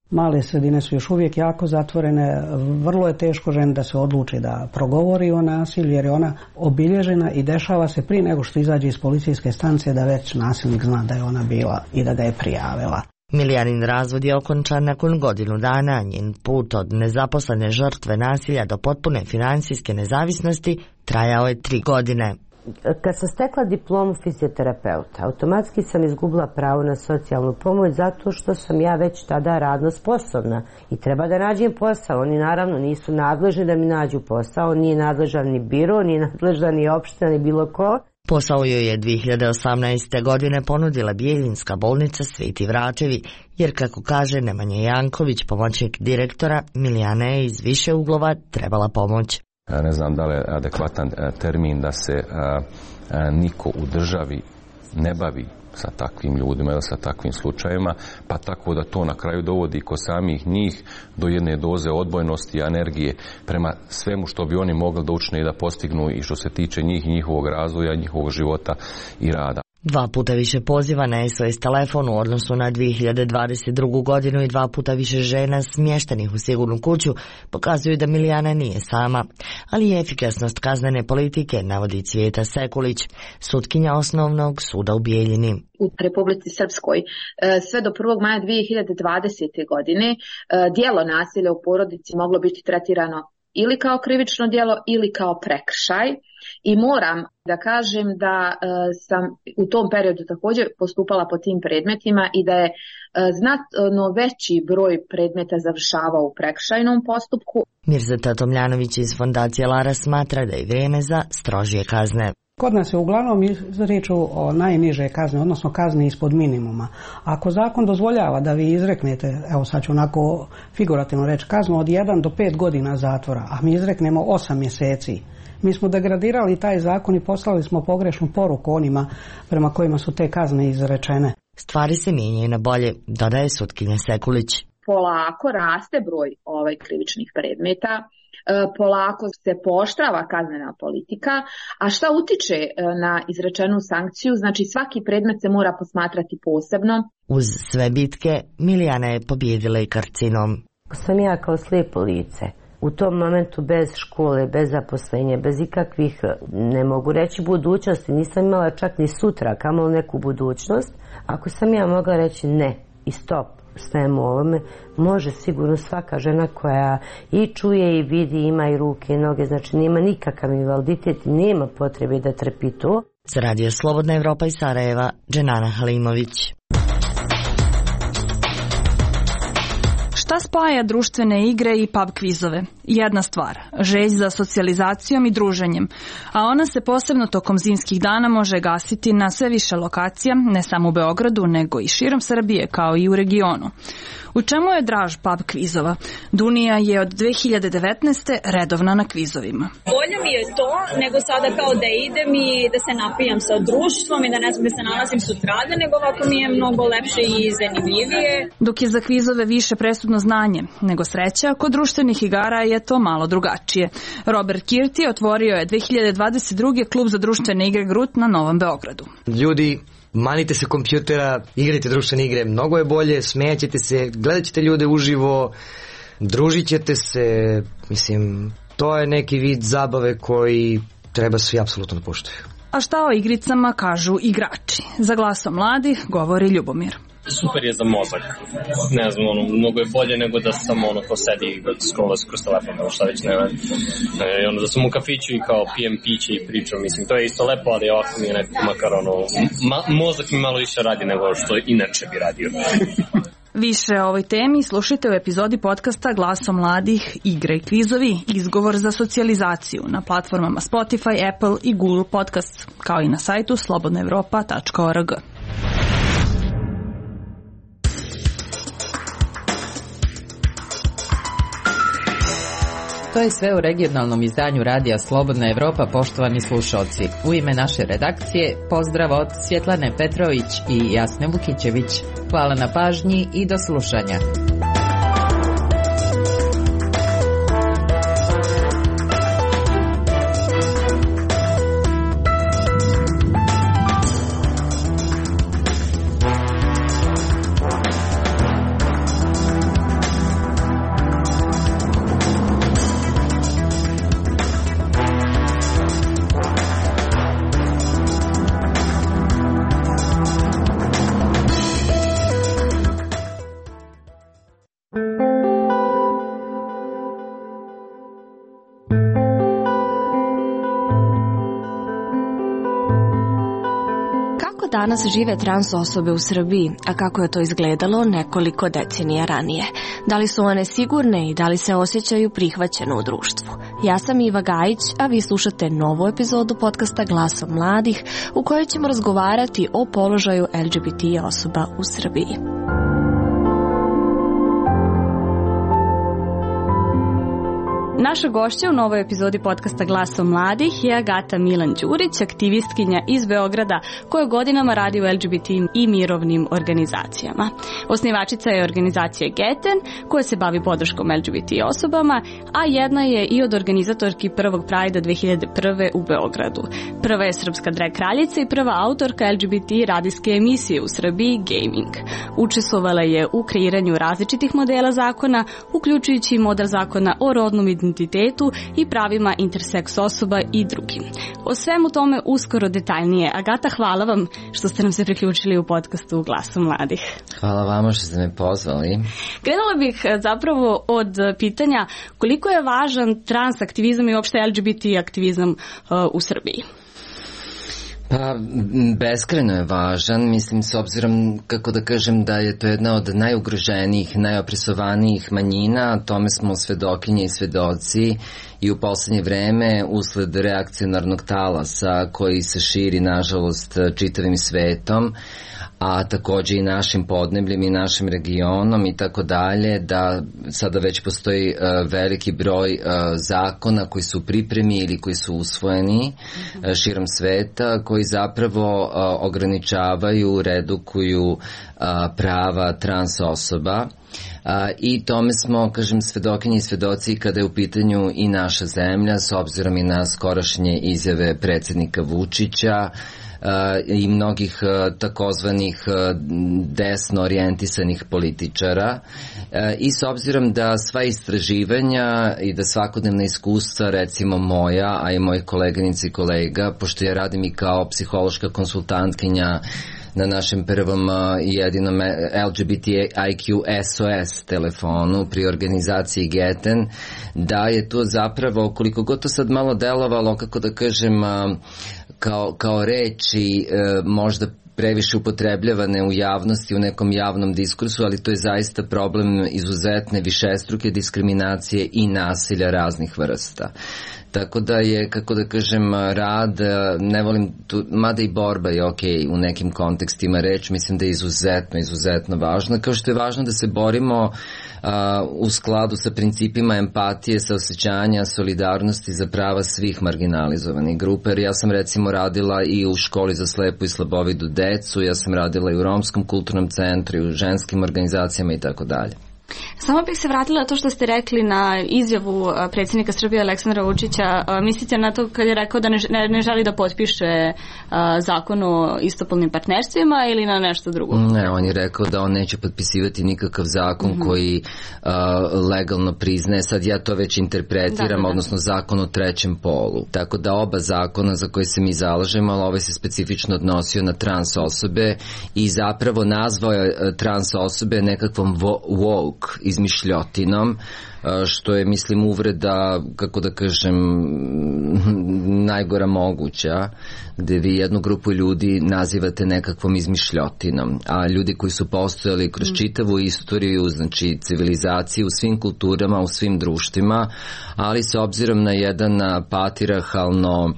Male sredine su još uvijek jako zatvorene, vrlo je teško ženi da se odluči da progovori o nasilju jer je ona obilježena i dešava se prije nego što izađe iz policijske stanice da već nasilnik zna da je ona bila i da ga je prijavila. Milijanin razvod je okončan nakon godinu dana, njen put od nezaposlene žrtve nasilja do potpune financijske nezavisnosti trajao je tri godine. Kad sam stekla diplomu fizioterapeuta, automatski sam izgubila pravo na socijalnu pomoć zato što sam ja već tada radno sposobna i treba da nađem posao. Oni naravno nisu nadležni da mi nađu posao, nije nadležan ni biro, nije nadležan ni opština, ni bilo ko. Posao joj je dvije hiljade osamnaeste. godine ponudila Bijeljinska bolnica Sveti Vračevi, jer kako kaže Nemanja Janković, pomoćnik direktora, Milijana je iz više uglova trebala pomoć. Ne znam da li je adekvatan termin da se a, a, niko u državi ne bavi sa takvim ljudima ili sa takvim slučajevima, pa tako da to na kraju dovodi kod samih njih do jedne doze odbojnosti i energije prema svemu što bi oni mogli da učine i da postignu i što se tiče njih i njihovog razvoja, njihovog života i rada. Dva puta više poziva na S O S telefon u odnosu na dvije hiljade dvadeset drugu. godinu i dva puta više žena smještenih u sigurnu kuću pokazuju da Milijana nije sama, ali i efikasnost kaznene politike, navodi Cvijeta Sekulić, sutkinja osnovnog suda u Bijeljini. U Republici Srpskoj sve do prvog maja dvije hiljade dvadesete. godine djelo nasilja u porodici moglo biti tretirano ili kao krivično djelo ili kao prekršaj. I moram da kažem da e, sam u tom periodu također postupala po tim predmetima i da je e, znatno veći broj predmeta završavao u prekršajnom postupku. Mirzeta Tomljanović iz fondacije Lara smatra da je vrijeme za strožije kazne. Kod nas je uglavnom riječ o najniže kazne, odnosno kazne ispod minimuma. Ako zakon dozvoljava da vi izreknete, evo sad ću onako figurativno reći, kaznu od jedan do pet godina zatvora, a mi izreknemo osam mjeseci, mi smo degradirali taj zakon i poslali smo pogrešnu poruku onima prema kojima su te kazne izrečene. Stvari se mijenjaju na bolje, dodaje sutkinja Sekulić. Polako raste broj ovaj krivičnih predmeta, polako se pooštrava kaznena politika, a šta utiče na izrečenu sankciju, znači svaki predmet se mora posmatrati posebno. Uz sve bitke, Milijana je pobijedila i karcinom. Sam ja kao slijepo lice. U tom momentu bez škole, bez zaposlenja, bez ikakvih, ne mogu reći budućnosti, nisam imala čak ni sutra, kamoli neku budućnost. Ako sam ja mogla reći ne i stop, stajem u ovome, može sigurno svaka žena koja i čuje i vidi, ima i ruke i noge, znači nema nikakav invaliditet, nema potrebe da trpi to. Za Radio Slobodna Evropa iz Sarajeva, Dženana Halimović. Šta spaja društvene igre i pub kvizove? Jedna stvar, želj za socijalizacijom i druženjem, a ona se posebno tokom zimskih dana može gasiti na sve više lokacija, ne samo u Beogradu, nego i širom Srbije, kao i u regionu. U čemu je draž pub kvizova? Dunija je od dvije hiljade devetnaeste. redovna na kvizovima. Bolje mi je to nego sada kao da idem i da se napijam sa društvom i da ne znam da se nalazim sutradan, nego ovako mi je mnogo lepše i zanimljivije. Dok je za kvizove više presudno znanje nego sreća, kod društvenih igara je to malo drugačije. Robert Kirti otvorio je dvije hiljade dvadeset druge. klub za društvene igre Grut na Novom Beogradu. Ljudi, manite se kompjutera, igrajte društvene igre, mnogo je bolje, smejaćete se, gledat ćete ljude uživo, družit ćete se, mislim, to je neki vid zabave koji treba svi apsolutno da poštuju. A šta o igricama kažu igrači? Za Glasom mladih govori Ljubomir. Super je za mozak. Ne znam, ono, mnogo je bolje nego da sam ono ko sedi i scrolla kroz telefon, ono šta već ne radi. E, ono, da sam u kafiću i kao pijem piće i pričam, mislim, to je isto lepo, ali ovako mi je nekako makar ono, ma, mozak mi malo više radi nego što inače bi radio. Više o ovoj temi slušajte u epizodi podcasta Glasom mladih, igre i kvizovi, izgovor za socijalizaciju na platformama Spotify, Apple i Google Podcast, kao i na sajtu slobodna evropa tačka org. To je sve u regionalnom izdanju Radija Slobodna Evropa, poštovani slušalci. U ime naše redakcije pozdrav od Svjetlane Petrović i Jasne Vukićević. Hvala na pažnji i do slušanja. Danas žive trans osobe u Srbiji, a kako je to izgledalo nekoliko decenija ranije. Da li su one sigurne i da li se osjećaju prihvaćeno u društvu? Ja sam Iva Gajić, a vi slušate novu epizodu podcasta Glasom mladih, u kojoj ćemo razgovarati o položaju L G B T osoba u Srbiji. Naša gošća u novoj epizodi podcasta Glasom mladih je Agata Milan Đurić, aktivistkinja iz Beograda koja godinama radi u L G B T i mirovnim organizacijama. Osnivačica je organizacije Geten koja se bavi podrškom L G B T osobama, a jedna je i od organizatorki prvog Prajda dve hiljade prve u Beogradu. Prva je srpska drag kraljica i prva autorka L G B T radijske emisije u Srbiji Gaming. Učestvovala je u kreiranju različitih modela zakona, uključujući i model zakona o rodnom identitetu identitetu i pravima interseks osoba i drugim. O svemu tome uskoro detaljnije. Agata, hvala vam što ste nam se priključili u podcastu Glasu mladih. Hvala vama što ste me pozvali. Krenula bih zapravo od pitanja koliko je važan trans aktivizam i uopšte L G B T aktivizam uh, u Srbiji. Pa, beskrajno je važan, mislim, s obzirom, kako da kažem, da je to jedna od najugroženijih, najopresovanijih manjina, tome smo svedokinje i svedoci i u poslednje vreme usled reakcionarnog talasa koji se širi, nažalost, čitavim svetom, a takođe i našim podnebljem i našim regionom i tako dalje, da sada već postoji uh, veliki broj uh, zakona koji su u pripremi ili koji su usvojeni uh, širom sveta, koji zapravo uh, ograničavaju, redukuju uh, prava trans osoba. Uh, i tome smo, kažem, svedokinji i svedoci kada je u pitanju i naša zemlja, s obzirom i na skorašnje izjave predsjednika Vučića Uh, i mnogih uh, takozvanih uh, desno orijentisanih političara uh, i s obzirom da sva istraživanja i da svakodnevna iskustva, recimo moja, a i mojih koleganica i kolega, pošto ja radim i kao psihološka konsultantkinja na našem prvom i jedinom L G B T I Q S O S telefonu pri organizaciji Geten, da je to zapravo, koliko god to sad malo delovalo, kako da kažem, kao, kao reči možda previše upotrebljavane u javnosti, u nekom javnom diskursu, ali to je zaista problem izuzetne višestruke diskriminacije i nasilja raznih vrsta. Tako da je, kako da kažem, rad, ne volim, tu, mada i borba je ok u nekim kontekstima reč, mislim da je izuzetno, izuzetno važno, kao što je važno da se borimo a, u skladu sa principima empatije, saosećanja, solidarnosti za prava svih marginalizovanih grupa, jer ja sam recimo radila i u školi za slepu i slabovidu decu, ja sam radila i u Romskom kulturnom centru, i u ženskim organizacijama i tako dalje. Samo bih se vratila na to što ste rekli na izjavu predsjednika Srbije Aleksandra Vučića. Mislite na to kad je rekao da ne, ne želi da potpiše zakon o istopolnim partnerstvima ili na nešto drugo? Ne, on je rekao da on neće potpisivati nikakav zakon mm-hmm. koji uh, legalno priznaje, sad ja to već interpretiram, da, da. odnosno zakon o trećem polu. Tako da oba zakona za koje se mi zalažemo, ali ovaj se specifično odnosio na trans osobe i zapravo nazvao je trans osobe nekakvom woke izmišljotinom, što je, mislim, uvreda, kako da kažem, najgora moguća, gde vi jednu grupu ljudi nazivate nekakvom izmišljotinom, a ljudi koji su postojali kroz čitavu istoriju, znači civilizaciju, u svim kulturama, u svim društvima, ali s obzirom na jedan patrijarhalno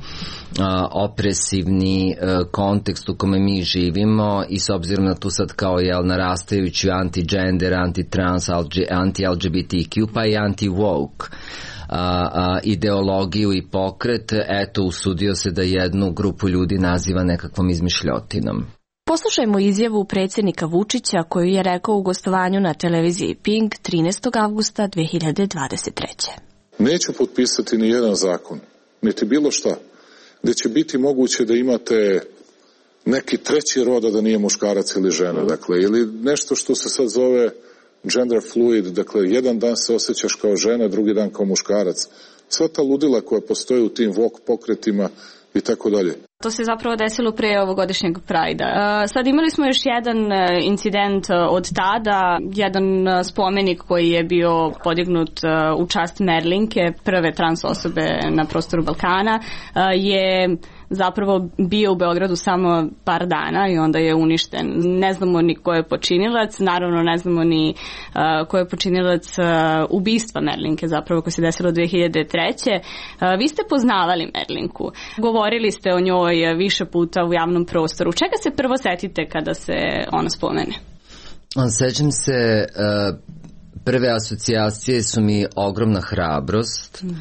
opresivni kontekst u kome mi živimo i s obzirom na tu sad kao jel narastajuću anti-gender, anti-trans, anti-L G B T Q pa i anti-woke A, a, ideologiju i pokret, eto, usudio se da jednu grupu ljudi naziva nekakvom izmišljotinom. Poslušajmo izjavu predsjednika Vučića koju je rekao u gostovanju na televiziji Pink trinaestog avgusta dve hiljade dvadeset treće. Neću potpisati ni jedan zakon, niti bilo šta, gde će biti moguće da imate neki treći roda da nije muškarac ili žena, dakle, ili nešto što se sad zove gender fluid, dakle, jedan dan se osjećaš kao žena, drugi dan kao muškarac. Sva ta ludila koja postoje u tim woke pokretima i tako dalje. To se zapravo desilo pre ovogodišnjeg Prajda. Sad imali smo još jedan incident od tada, jedan spomenik koji je bio podignut u čast Merlinke, prve trans osobe na prostoru Balkana, je zapravo bio u Beogradu samo par dana i onda je uništen. Ne znamo ni ko je počinilac, naravno ne znamo ni uh, ko je počinilac uh, ubistva Merlinke, zapravo koje se desilo dve hiljade treće. Uh, vi ste poznavali Merlinku, govorili ste o njoj više puta u javnom prostoru. Čega se prvo setite kada se ona spomene? Sećam se, uh, prve asocijacije su mi ogromna hrabrost, uh,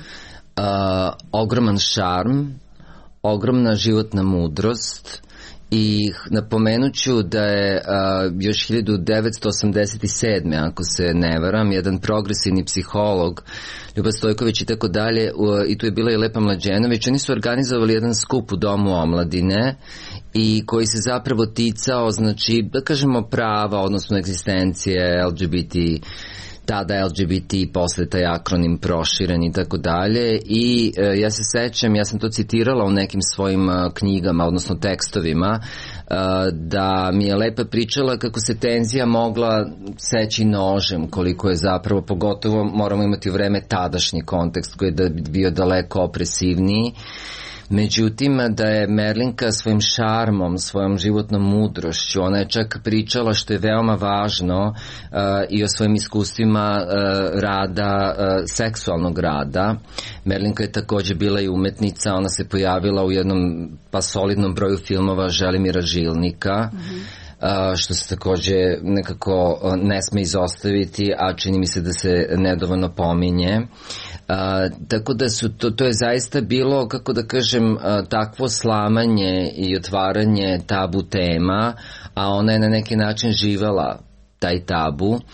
ogroman šarm, ogromna životna mudrost i napomenut ću da je a, još hiljadu devetsto osamdeset sedme ako se ne varam, jedan progresivni psiholog Ljuba Stojković i tako dalje, i tu je bila i Lepa Mlađenović, oni su organizovali jedan skup u Domu omladine i koji se zapravo ticao, znači, da kažemo, prava, odnosno egzistencije L G B T, tada L G B T, posle taj akronim proširen i tako dalje, i e, ja se sećam, ja sam to citirala u nekim svojim a, knjigama, odnosno tekstovima, a, da mi je Lepa pričala kako se tenzija mogla seći nožem, koliko je zapravo, pogotovo moramo imati u vreme tadašnji kontekst koji je da bio daleko opresivniji. Međutim, da je Merlinka svojim šarmom, svojom životnom mudrošću, ona je čak pričala, što je veoma važno, uh, i o svojim iskustvima uh, rada, uh, seksualnog rada. Merlinka je također bila i umetnica, ona se pojavila u jednom pa solidnom broju filmova Želimira Žilnika, mm-hmm. Uh, što se također nekako uh, ne sme izostaviti, a čini mi se da se nedovoljno pominje. Uh, tako da su to, to je zaista bilo, kako da kažem, uh, takvo slamanje i otvaranje tabu tema, a ona je na neki način živela taj tabu, uh,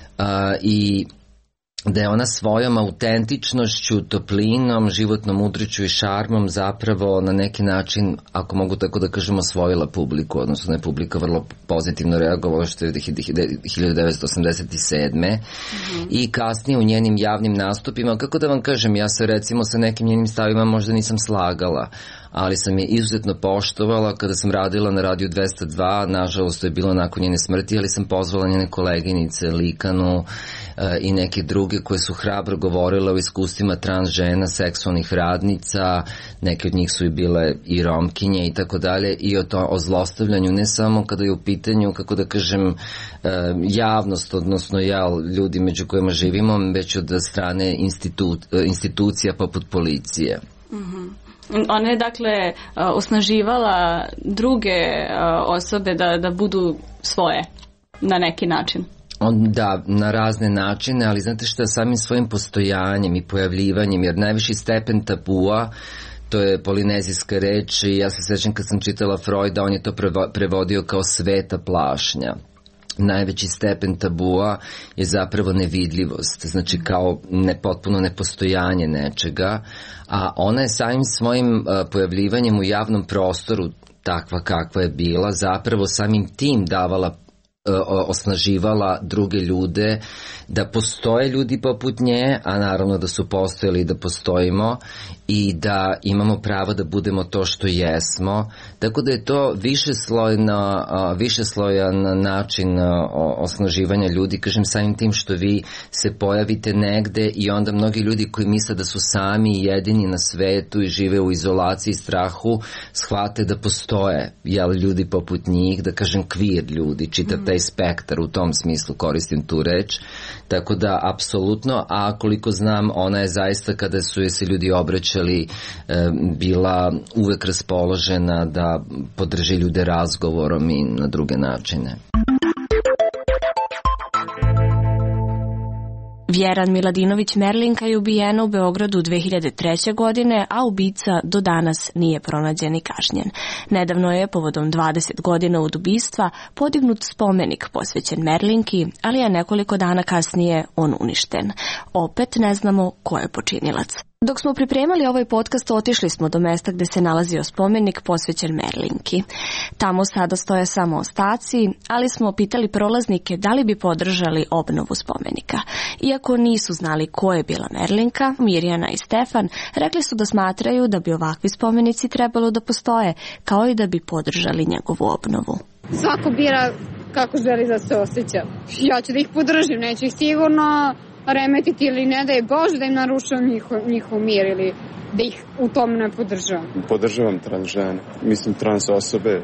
i da je ona svojom autentičnošću, toplinom, životnom mudriću i šarmom zapravo na neki način, ako mogu tako da kažem, osvojila publiku, odnosno je publika vrlo pozitivno reagovala, što je hiljadu devetsto osamdeset sedme. Mm-hmm. I kasnije u njenim javnim nastupima, kako da vam kažem, ja se recimo sa nekim njenim stavima možda nisam slagala, ali sam je izuzetno poštovala kada sam radila na Radiju dvesta dva, nažalost to je bilo nakon njene smrti, ali sam pozvala njene koleginice Likanu i neke druge koje su hrabro govorile o iskustvima trans žena, seksualnih radnica, neke od njih su i bile i romkinje i tako dalje, i o, to, o zlostavljanju, ne samo kada je u pitanju, kako da kažem, javnost, odnosno ja, ljudi među kojima živimo, već od strane institu, institucija poput policije. Mhm. Ona je dakle osnaživala druge osobe da, da budu svoje na neki način. On, da, na razne načine, ali znate šta, samim svojim postojanjem i pojavljivanjem, jer najviši stepen tabua, to je polinezijska reč, i ja se sećam kad sam čitala Freuda, on je to prevodio kao sveta plašnja. Najveći stepen tabua je zapravo nevidljivost, znači kao nepotpuno nepostojanje nečega, a ona je samim svojim uh, pojavljivanjem u javnom prostoru, takva kakva je bila, zapravo samim tim davala, uh, osnaživala druge ljude, da postoje ljudi poput nje, a naravno da su postojali i da postojimo, i da imamo pravo da budemo to što jesmo, tako da je to višeslojna, višeslojan način osnaživanja ljudi, kažem, samim tim što vi se pojavite negde i onda mnogi ljudi koji misle da su sami i jedini na svetu i žive u izolaciji i strahu, shvate da postoje, jel, ljudi poput njih, da kažem queer ljudi, čitav taj spektar, u tom smislu koristim tu reč, tako da apsolutno, a koliko znam, ona je zaista, kada su je se ljudi obraćali, bila uvek raspoložena da podrži ljude razgovorom i na druge načine. Vjeran Miladinović Merlinka je ubijena u Beogradu dve hiljade treće. godine, a ubica do danas nije pronađen i kažnjen. Nedavno je, povodom dvadeset godina od ubistva, podignut spomenik posvećen Merlinki, ali je nekoliko dana kasnije on uništen. Opet ne znamo ko je počinilac. Dok smo pripremali ovaj podcast, otišli smo do mesta gde se nalazio spomenik posvećen Merlinki. Tamo sada stoje samo ostaci, ali smo pitali prolaznike da li bi podržali obnovu spomenika. Iako nisu znali ko je bila Merlinka, Mirjana i Stefan rekli su da smatraju da bi ovakvi spomenici trebalo da postoje, kao i da bi podržali njegovu obnovu. Svako bira kako želi da se osjeća. Ja ću da ih podržim, neću ih sigurno remetiti ili ne da je Bože da im narušavam njihov, njihov mir ili da ih u tom ne podržavam. Podržavam trans žene, mislim trans osobe.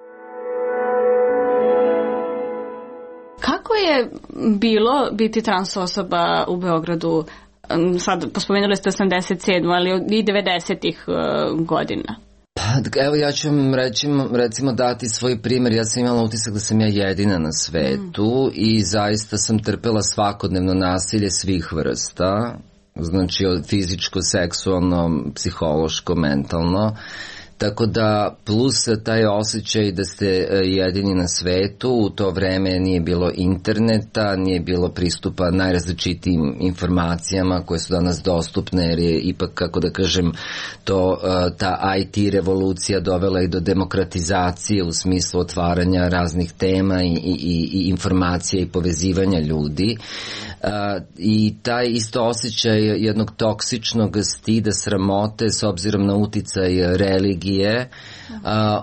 Kako je bilo biti trans osoba u Beogradu? Sad, spomenuli ste osamdeset sedmu, ali i devedesetih godina. Pa, evo ja ću vam recimo, recimo dati svoj primjer. Ja sam imala utisak da sam ja jedina na svetu mm. i zaista sam trpela svakodnevno nasilje svih vrsta, znači od fizičko, seksualno, psihološko, mentalno. Tako da plus taj osjećaj da ste jedini na svetu, u to vreme nije bilo interneta, nije bilo pristupa najrazličitijim informacijama koje su danas dostupne, jer je ipak, kako da kažem, to, ta I T revolucija dovela i do demokratizacije u smislu otvaranja raznih tema i, i, i informacija i povezivanja ljudi. Uh, i taj isto osjećaj jednog toksičnog stida, sramote s obzirom na uticaj religije, uh,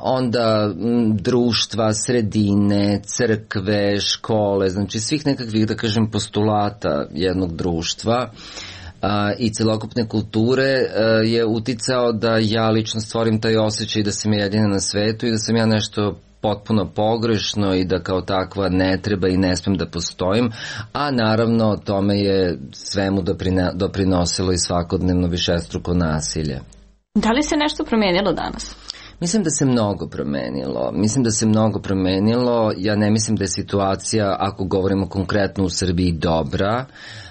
onda m, društva, sredine, crkve, škole, znači svih nekakvih, da kažem, postulata jednog društva uh, i celokupne kulture uh, je uticao da ja lično stvorim taj osjećaj da sam jedina na svetu i da sam ja nešto potpuno pogrešno i da kao takva ne treba i ne smem da postojim, a naravno tome je svemu doprinosilo i svakodnevno višestruko nasilje. Da li se nešto promenilo danas? Mislim da se mnogo promenilo. Mislim da se mnogo promenilo. Ja ne mislim da je situacija, ako govorimo konkretno u Srbiji, dobra,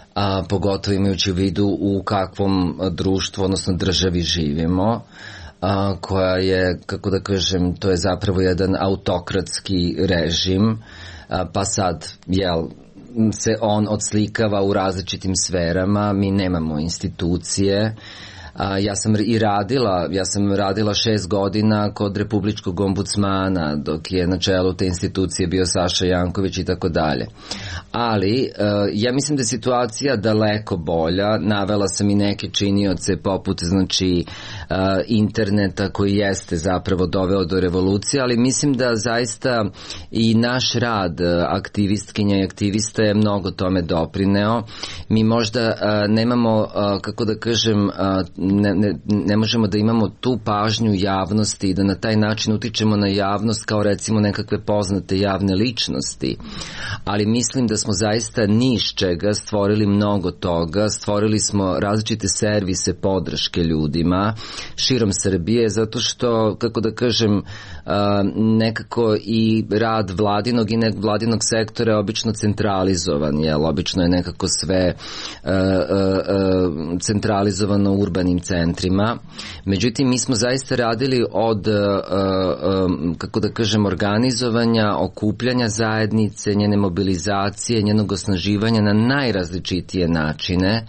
a pogotovo imajući u vidu u kakvom društvu, odnosno državi živimo, a, koja je, kako da kažem, to je zapravo jedan autokratski režim, a, pa sad, jel, se on odslikava u različitim sferama, mi nemamo institucije. A, ja sam i radila, ja sam radila šest godina kod republičkog ombudsmana, dok je na čelu te institucije bio Saša Janković i tako dalje. Ali, ja mislim da je situacija daleko bolja. Navela sam i neke činioce poput, znači, interneta koji jeste zapravo doveo do revolucije, ali mislim da zaista i naš rad aktivistkinja i aktivista je mnogo tome doprineo. Mi možda nemamo, kako da kažem, Ne, ne, ne možemo da imamo tu pažnju javnosti i da na taj način utičemo na javnost kao recimo nekakve poznate javne ličnosti, ali mislim da smo zaista ni iz čega stvorili mnogo toga, stvorili smo različite servise podrške ljudima širom Srbije, zato što, kako da kažem, nekako i rad vladinog i nevladinog sektora je obično centralizovan, jel, obično je nekako sve centralizovano u urbanim centrima. Međutim, mi smo zaista radili od, kako da kažem, organizovanja, okupljanja zajednice, njene mobilizacije, njenog osnaživanja na najrazličitije načine,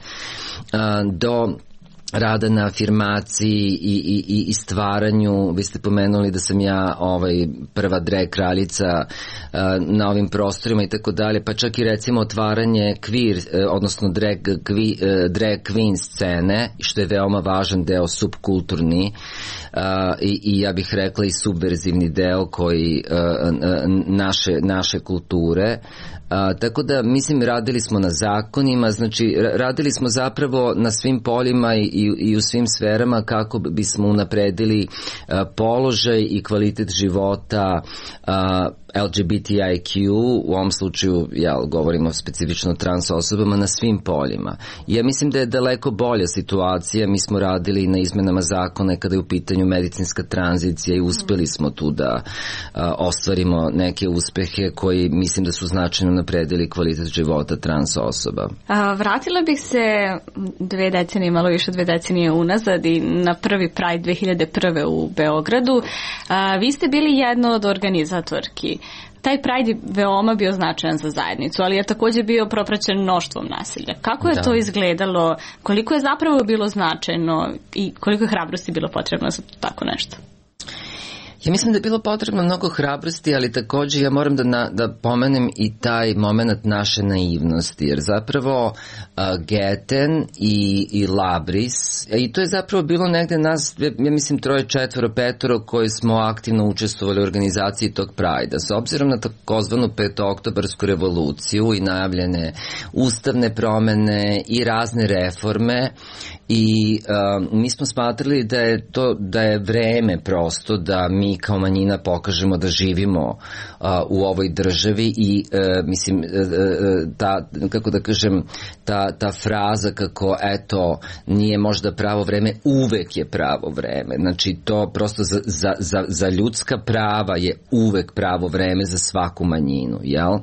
do rada na afirmaciji i, i, i stvaranju. Vi ste pomenuli da sam ja ovaj, prva drag kraljica uh, na ovim prostorima i tako dalje, pa čak i recimo otvaranje queer, uh, odnosno drag, kvi, uh, drag queen scene, što je veoma važan deo, subkulturni uh, i, i ja bih rekla i subverzivni deo koji uh, naše, naše kulture. A, tako da, mislim, radili smo na zakonima, znači radili smo zapravo na svim poljima i, i, i u svim sferama kako bismo unapredili a, položaj i kvalitet života a, L G B T I Q, u ovom slučaju, ja govorimo specifično o trans osobama, na svim poljima. Ja mislim da je daleko bolja situacija. Mi smo radili na izmenama zakona kada je u pitanju medicinska tranzicija i uspeli smo tu da a, ostvarimo neke uspehe koji mislim da su značajno napredili kvalitet života trans osoba. A, vratila bih se dve decenije, malo više dve decenije unazad i na prvi Pride dve hiljade prve u Beogradu. A, vi ste bili jedna od organizatorki. taj Pride je veoma bio značajan za zajednicu, ali je također bio propraćen mnoštvom nasilja. Kako je da. to izgledalo? Koliko je zapravo bilo značajno i koliko je hrabrosti bilo potrebno za tako nešto? Ja mislim da je bilo potrebno mnogo hrabrosti, ali također ja moram da, na, da pomenem i taj moment naše naivnosti, jer zapravo uh, Geten i, i Labris, i to je zapravo bilo negde nas, ja mislim troje, četvoro, petoro koji smo aktivno učestvovali u organizaciji tog Prajda. S obzirom na takozvanu petooktobarsku revoluciju i najavljene ustavne promene i razne reforme, i uh, mi smo smatrali da je to, da je vreme prosto da mi kao manjina pokažemo da živimo uh, u ovoj državi i uh, mislim uh, ta, kako da kažem, ta, ta fraza kako eto nije možda pravo vreme, uvek je pravo vreme. Znači to prosto za, za, za, za ljudska prava je uvek pravo vreme za svaku manjinu, jel?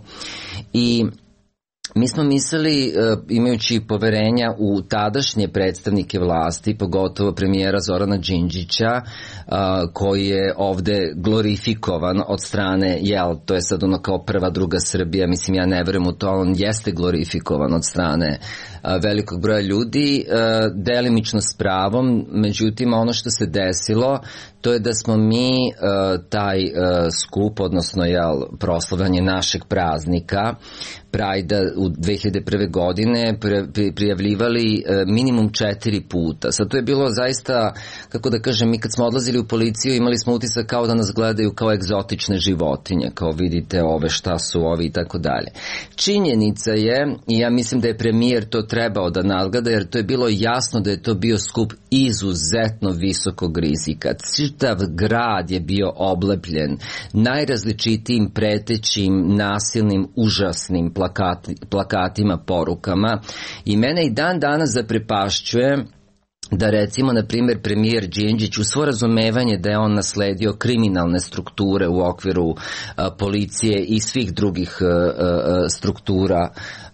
I mi smo mislili, imajući poverenja u tadašnje predstavnike vlasti, pogotovo premijera Zorana Đinđića, koji je ovde glorifikovan od strane, jel, to je sad ono kao prva, druga Srbija, mislim ja ne verujem u to, on jeste glorifikovan od strane velikog broja ljudi, delimično s pravom, međutim ono što se desilo, to je da smo mi taj skup, odnosno jel, proslavljanje našeg praznika, Prajda u dve hiljade prve. godine prijavljivali minimum četiri puta. Sad to je bilo zaista, kako da kažem, mi kad smo odlazili u policiju imali smo utisak kao da nas gledaju kao egzotične životinje, kao vidite ove šta su ovi i tako dalje. Činjenica je, i ja mislim da je premijer to trebao da nadgleda, jer to je bilo jasno da je to bio skup izuzetno visokog rizika. Čitav grad je bio oblepljen najrazličitijim pretećim, nasilnim, užasnim plakati, plakatima, porukama, i mene i dan danas zaprepašćuje da recimo, na primjer, premijer Đinđić u svo razumevanje da je on nasledio kriminalne strukture u okviru a, policije i svih drugih a, a, struktura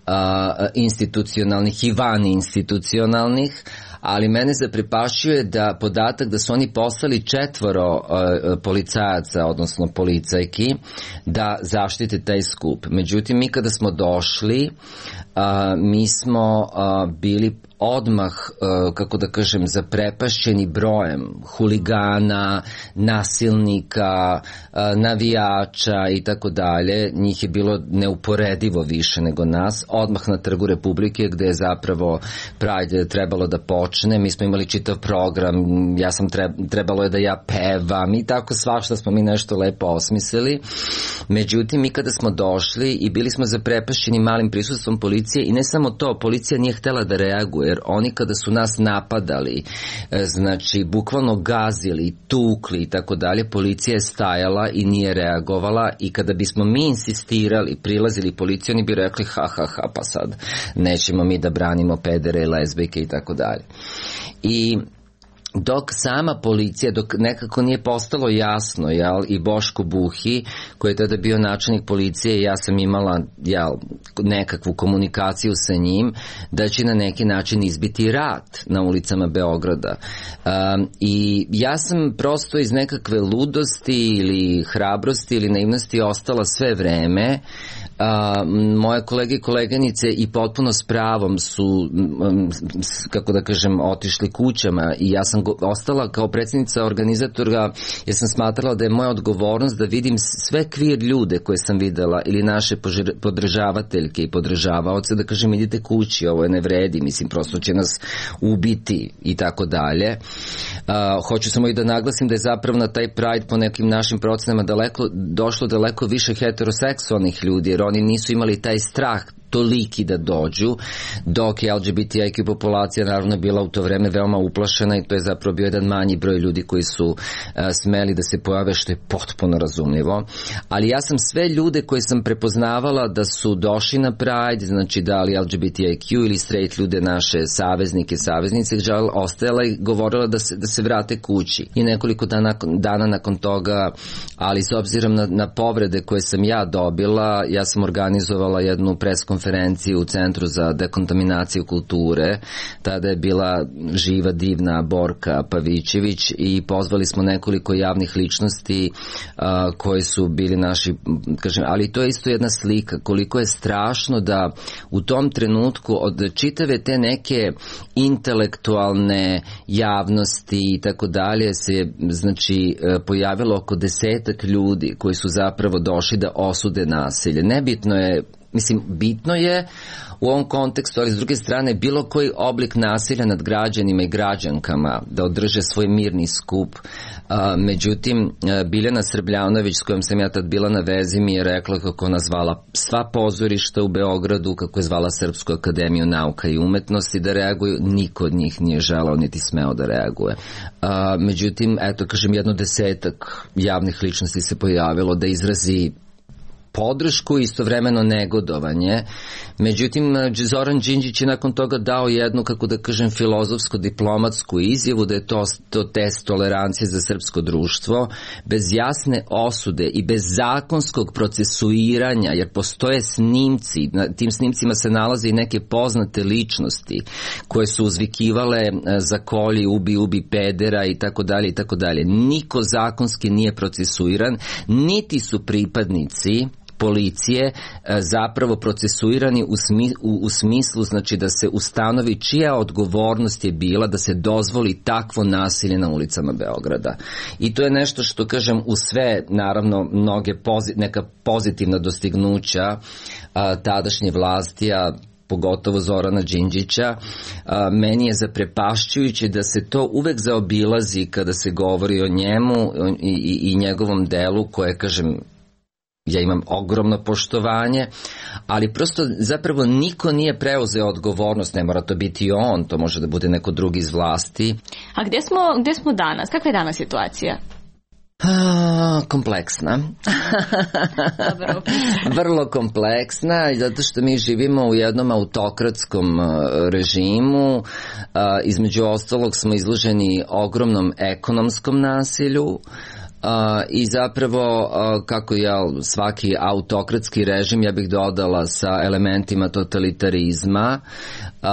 a, institucionalnih i vaninstitucionalnih, ali mene zaprepašćuje da podatak da su oni poslali četvoro uh, policajaca, odnosno policajki, da zaštite taj skup. Međutim, mi kada smo došli, uh, mi smo uh, bili odmah, kako da kažem, zaprepašćeni brojem huligana, nasilnika, navijača i tako dalje. Njih je bilo neuporedivo više nego nas. Odmah na Trgu Republike, gde je zapravo Pride trebalo da počne. Mi smo imali čitav program, ja sam trebalo je da ja pevam i tako svašta smo mi nešto lepo osmislili. Međutim, mi kada smo došli i bili smo zaprepašćeni malim prisustvom policije, i ne samo to, policija nije htela da reaguje, jer oni kada su nas napadali, znači bukvalno gazili, tukli i tako dalje, policija je stajala i nije reagovala, i kada bismo mi insistirali, prilazili policiju, oni bi rekli ha ha ha, pa sad nećemo mi da branimo pedere i lezbijke i tako dalje. I dok sama policija, dok nekako nije postalo jasno, jel, i Boško Buhi, koji je tada bio načelnik policije, ja sam imala, jel, nekakvu komunikaciju sa njim, da će na neki način izbiti rat na ulicama Beograda. Um, I ja sam prosto iz nekakve ludosti ili hrabrosti ili naivnosti ostala sve vreme. Uh, moje kolege i koleganice i potpuno s pravom su, um, kako da kažem, otišli kućama, i ja sam go, ostala kao predsjednica organizatora, jer sam smatrala da je moja odgovornost da vidim sve queer ljude koje sam videla ili naše podržavateljke i podržavaoce, da kažem idite kući, ovo je ne vredi, mislim prosto će nas ubiti i tako dalje. Uh, hoću samo i da naglasim da je zapravo na taj Pride po nekim našim procenama daleko, došlo daleko više heteroseksualnih ljudi, jer oni nisu imali taj strah toliki da dođu, dok je L G B T I Q populacija naravno bila u to vreme veoma uplašena, i to je zapravo bio jedan manji broj ljudi koji su uh, smeli da se pojave, što je potpuno razumljivo. Ali ja sam sve ljude koje sam prepoznavala da su došli na Pride, znači da li L G B T I Q ili straight ljude, naše saveznike, saveznice, ostajala i govorila da se, da se vrate kući. I nekoliko dana, dana nakon toga, ali s obzirom na, na povrede koje sam ja dobila, ja sam organizovala jednu preskonferenciju konferenciji u Centru za dekontaminaciju kulture. Tada je bila živa, divna Borka Pavićević i pozvali smo nekoliko javnih ličnosti a, koji su bili naši, kažem, ali to je isto jedna slika koliko je strašno da u tom trenutku od čitave te neke intelektualne javnosti i tako dalje se znači pojavilo oko desetak ljudi koji su zapravo došli da osude nasilje. Nebitno je, mislim, bitno je u ovom kontekstu, ali s druge strane bilo koji oblik nasilja nad građanima i građankama da održe svoj mirni skup. A, međutim, Biljana Srbljanović s kojom sam ja tad bila na vezi mi je rekla kako nazvala sva pozorišta u Beogradu, kako je zvala Srpsku akademiju nauka i umetnosti da reaguju, niko od njih nije želao niti smeo da reaguje. A, međutim, eto, kažem, jedno desetak javnih ličnosti se pojavilo da izrazi podršku i istovremeno negodovanje. Međutim, Zoran Đinđić je nakon toga dao jednu, kako da kažem, filozofsko-diplomatsku izjavu da je to, to test tolerancije za srpsko društvo, bez jasne osude i bez zakonskog procesuiranja, jer postoje snimci, na tim snimcima se nalaze i neke poznate ličnosti koje su uzvikivale za kolji, ubi, ubi pedera i tako dalje i tako dalje. Niko zakonski nije procesuiran, niti su pripadnici policije zapravo procesuirani u, smi, u, u smislu znači da se ustanovi čija odgovornost je bila da se dozvoli takvo nasilje na ulicama Beograda. I to je nešto što, kažem, u sve naravno mnoge pozi, neka pozitivna dostignuća a, tadašnje vlasti, a pogotovo Zorana Đinđića, a, meni je zaprepašćujuće da se to uvek zaobilazi kada se govori o njemu i, i, i njegovom delu koje, kažem, ja imam ogromno poštovanje, ali prosto zapravo niko nije preuzeo odgovornost, ne mora to biti on, to može da bude neko drugi iz vlasti. A gde smo, gde smo danas? Kakva je danas situacija? A, kompleksna. Dobro. Vrlo kompleksna, zato što mi živimo u jednom autokratskom režimu, a, između ostalog smo izloženi ogromnom ekonomskom nasilju. Uh, i zapravo uh, kako je svaki autokratski režim, ja bih dodala sa elementima totalitarizma, uh,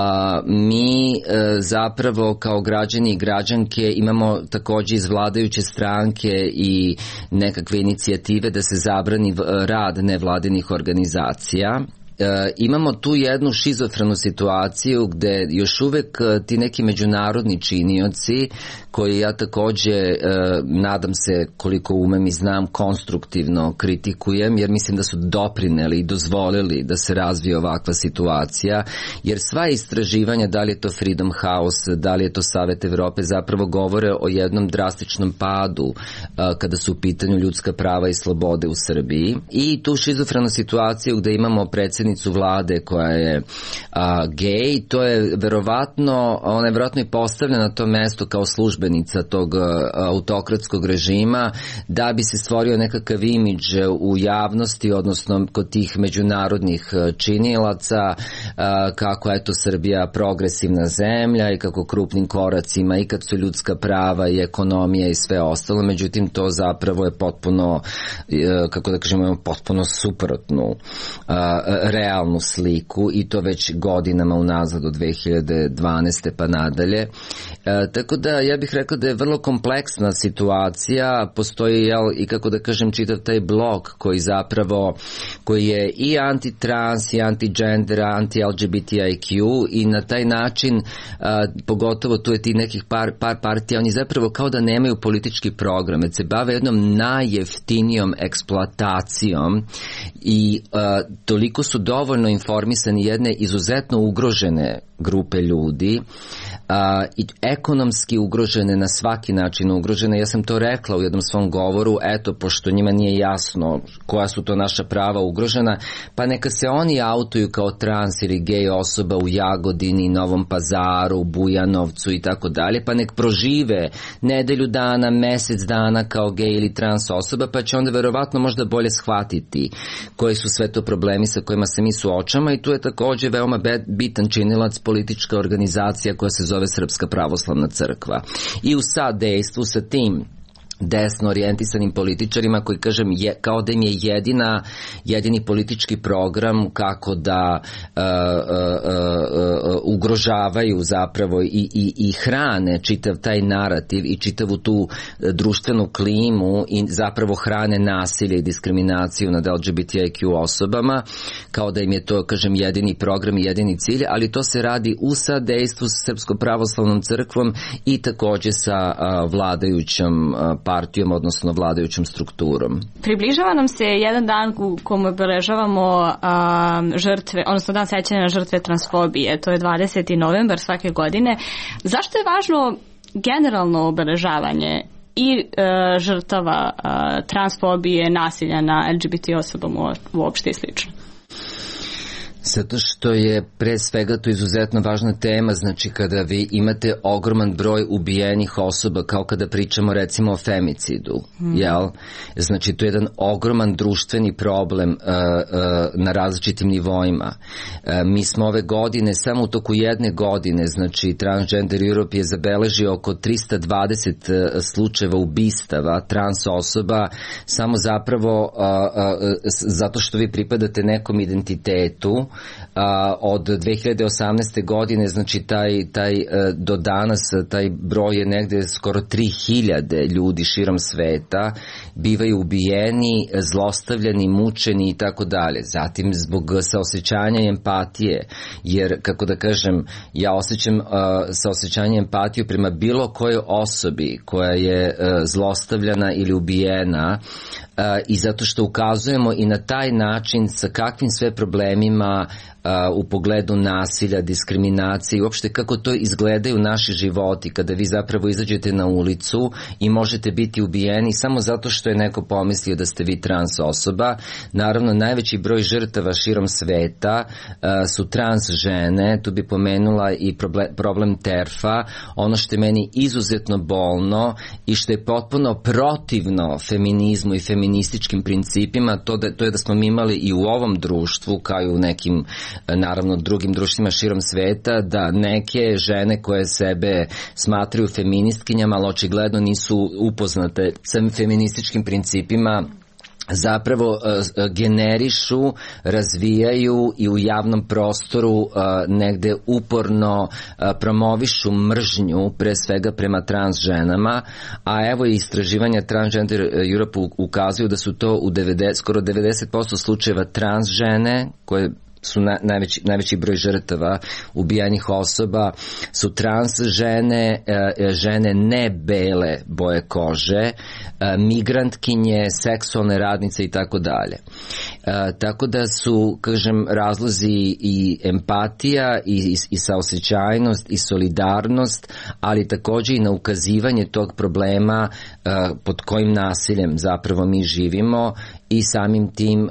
mi uh, zapravo kao građani i građanke imamo takođe iz vladajuće stranke i nekakve inicijative da se zabrani rad nevladinih organizacija. E, imamo tu jednu šizofrenu situaciju gde još uvek ti neki međunarodni činioci koji ja takođe e, nadam se koliko umem i znam konstruktivno kritikujem, jer mislim da su doprineli i dozvolili da se razvije ovakva situacija, jer sva istraživanja, da li je to Freedom House, da li je to Savet Evrope, zapravo govore o jednom drastičnom padu a, kada su u pitanju ljudska prava i slobode u Srbiji. I tu šizofrenu situaciju gde imamo predsjednicu vlade koja je a, gej, to je verovatno, ona je verovatno i postavljena na to mesto kao službenica tog a, autokratskog režima da bi se stvorio nekakav imidž u javnosti, odnosno kod tih međunarodnih činilaca, a, kako je to Srbija progresivna zemlja i kako krupnim koracima i kad su ljudska prava i ekonomija i sve ostalo, međutim to zapravo je potpuno, kako da kažemo, potpuno suprotnu a, realnu sliku i to već godinama unazad od dve hiljade dvanaeste pa nadalje. E, tako da ja bih rekao da je vrlo kompleksna situacija, postoji jel, i kako da kažem čitav taj blok koji zapravo koji je i anti-trans i anti-gender, anti-L G B T I Q i na taj način a, pogotovo tu je ti nekih par, par partija, oni zapravo kao da nemaju politički program, već se bave jednom najjeftinijom eksploatacijom i a, toliko su dovoljno informisani jedne izuzetno ugrožene grupe ljudi, a, i ekonomski ugrožene, na svaki način ugrožene. Ja sam to rekla u jednom svom govoru, eto, pošto njima nije jasno koja su to naša prava ugrožena, pa neka se oni autuju kao trans ili gej osoba u Jagodini, Novom Pazaru, Bujanovcu i tako dalje, pa nek prožive nedelju dana, mesec dana kao gej ili trans osoba, pa će onda verovatno možda bolje shvatiti koji su sve to problemi sa kojima se mi suočamo. I tu je takođe veoma bitan činilac politička organizacija koja se zove Srpska pravoslavna crkva. I u sadejstvu sa tim desno orijentisanim političarima koji, kažem, je, kao da im je jedina, jedini politički program kako da uh, uh, uh, ugrožavaju zapravo i, i, i hrane čitav taj narativ i čitavu tu društvenu klimu i zapravo hrane nasilje i diskriminaciju nad L G B T I Q osobama, kao da im je to, kažem, jedini program i jedini cilj, ali to se radi u sadejstvu sa Srpskom pravoslavnom crkvom i takođe sa uh, vladajućom uh, partijom, odnosno vladajućom strukturom. Približava nam se jedan dan u kojem obeležavamo um, žrtve, odnosno dan sećanja na žrtve transfobije, to je dvadeseti novembar svake godine. Zašto je važno generalno obeležavanje i uh, žrtava uh, transfobije, nasilja na L G B T osobama uopšte i slično? Zato što je pre svega to izuzetno važna tema, znači kada vi imate ogroman broj ubijenih osoba, kao kada pričamo recimo o femicidu, mm. jel? Znači to je jedan ogroman društveni problem uh, uh, na različitim nivoima. Uh, mi smo ove godine, samo u toku jedne godine, znači Transgender Europe je zabeležio oko trista dvadeset uh, slučajeva ubistava trans osoba, samo zapravo uh, uh, zato što vi pripadate nekom identitetu. Uh, od dve hiljade osamnaeste. godine, znači taj, taj uh, do danas taj broj je negde skoro tri hiljade ljudi širom sveta bivaju ubijeni, zlostavljani, mučeni i tako dalje. Zatim zbog saosećanja i empatije, jer kako da kažem, ja osjećam uh, saosećanje i empatiju prema bilo kojoj osobi koja je uh, zlostavljana ili ubijena, Uh, i zato što ukazujemo i na taj način sa kakvim sve problemima uh, u pogledu nasilja, diskriminacije i uopšte kako to izgledaju naši životi kada vi zapravo izađete na ulicu i možete biti ubijeni samo zato što je neko pomislio da ste vi trans osoba. Naravno, najveći broj žrtava širom sveta uh, su trans žene, tu bi pomenula i problem, problem terfa, ono što je meni izuzetno bolno i što je potpuno protivno feminizmu i feminizmu feminističkim principima, to, da, to je da smo mi imali i u ovom društvu, kao i u nekim, naravno, drugim društvima širom sveta, da neke žene koje sebe smatraju feministkinjama, ali očigledno nisu upoznate sa feminističkim principima, zapravo uh, generišu, razvijaju i u javnom prostoru uh, negde uporno uh, promovišu mržnju pre svega prema trans ženama, a evo i istraživanja Transgender Europe ukazuju da su to u devedeset, skoro devedeset posto slučajeva trans žene koje su na, najveći, najveći broj žrtava ubijanih osoba su trans žene, e, žene ne bele boje kože, e, migrantkinje, seksualne radnice i tako dalje. Tako da su, kažem, razlozi i empatija i, i, i saosećajnost i solidarnost, ali takođe i na ukazivanje tog problema e, pod kojim nasiljem zapravo mi živimo i samim tim e,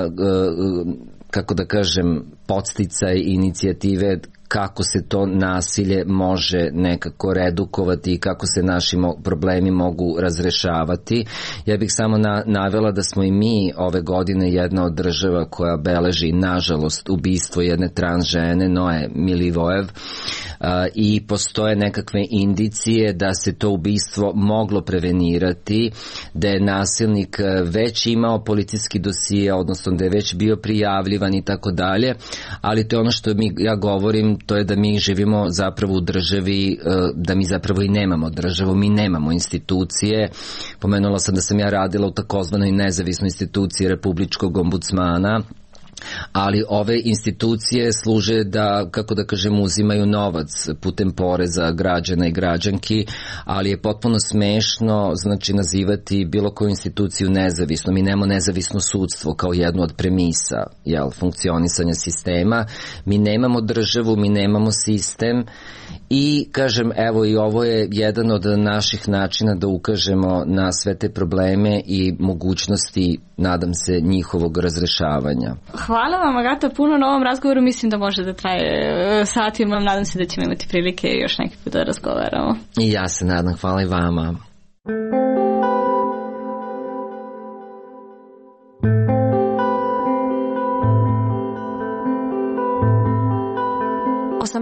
e, kako da kažem, podsticaj inicijative kako se to nasilje može nekako redukovati i kako se naši mo- problemi mogu razrešavati. Ja bih samo na- navela da smo i mi ove godine jedna od država koja beleži, nažalost, ubistvo jedne trans žene, Noe Milivojev, Uh, i postoje nekakve indicije da se to ubistvo moglo prevenirati, da je nasilnik već imao policijski dosije, odnosno da je već bio prijavljivan i tako dalje, ali to je ono što mi, ja govorim, to je da mi živimo zapravo u državi, uh, da mi zapravo i nemamo državu, mi nemamo institucije. Pomenula sam da sam ja radila u takozvanoj nezavisnoj instituciji Republičkog ombudsmana, ali ove institucije služe da, kako da kažem, uzimaju novac putem poreza građana i građanki, ali je potpuno smešno, znači, nazivati bilo koju instituciju nezavisno. Mi nemamo nezavisno sudstvo kao jednu od premisa, jel, funkcionisanja sistema. Mi nemamo državu, mi nemamo sistem i, kažem, evo, i ovo je jedan od naših načina da ukažemo na sve te probleme i mogućnosti, nadam se, njihovog razrešavanja. Hvala vam, Agata, puno na ovom razgovoru. Mislim da može da traje satima. Nadam se da ćemo imati prilike još neki put da razgovaramo. I ja se nadam. Hvala i vama.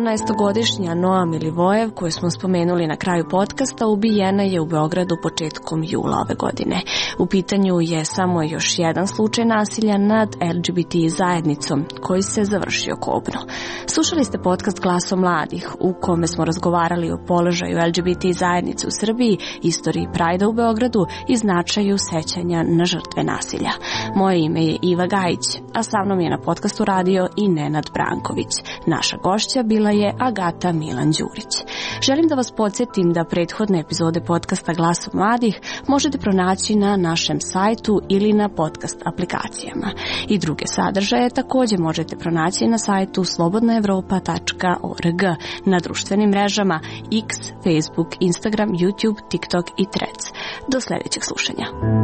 sedamnaestogodišnja Noa Milivojev, koju smo spomenuli na kraju podcasta, ubijena je u Beogradu početkom jula ove godine. U pitanju je samo još jedan slučaj nasilja nad L G B T zajednicom, koji se završio kobno. Slušali ste podcast Glaso mladih, u kome smo razgovarali o položaju L G B T zajednice u Srbiji, istoriji Prajda u Beogradu i značaju sećanja na žrtve nasilja. Moje ime je Iva Gajić, a sa mnom je na podcastu radio i Nenad Branković. Naša gošća bila je Agata Milan Đurić. Želim da vas podsjetim da prethodne epizode podcasta Glaso mladih možete pronaći na našem sajtu ili na podcast aplikacijama. I druge sadržaje također možete pronaći na sajtu slobodna evropa tačka org, na društvenim mrežama X, Facebook, Instagram, YouTube, TikTok i Threads. Do sljedećeg slušanja.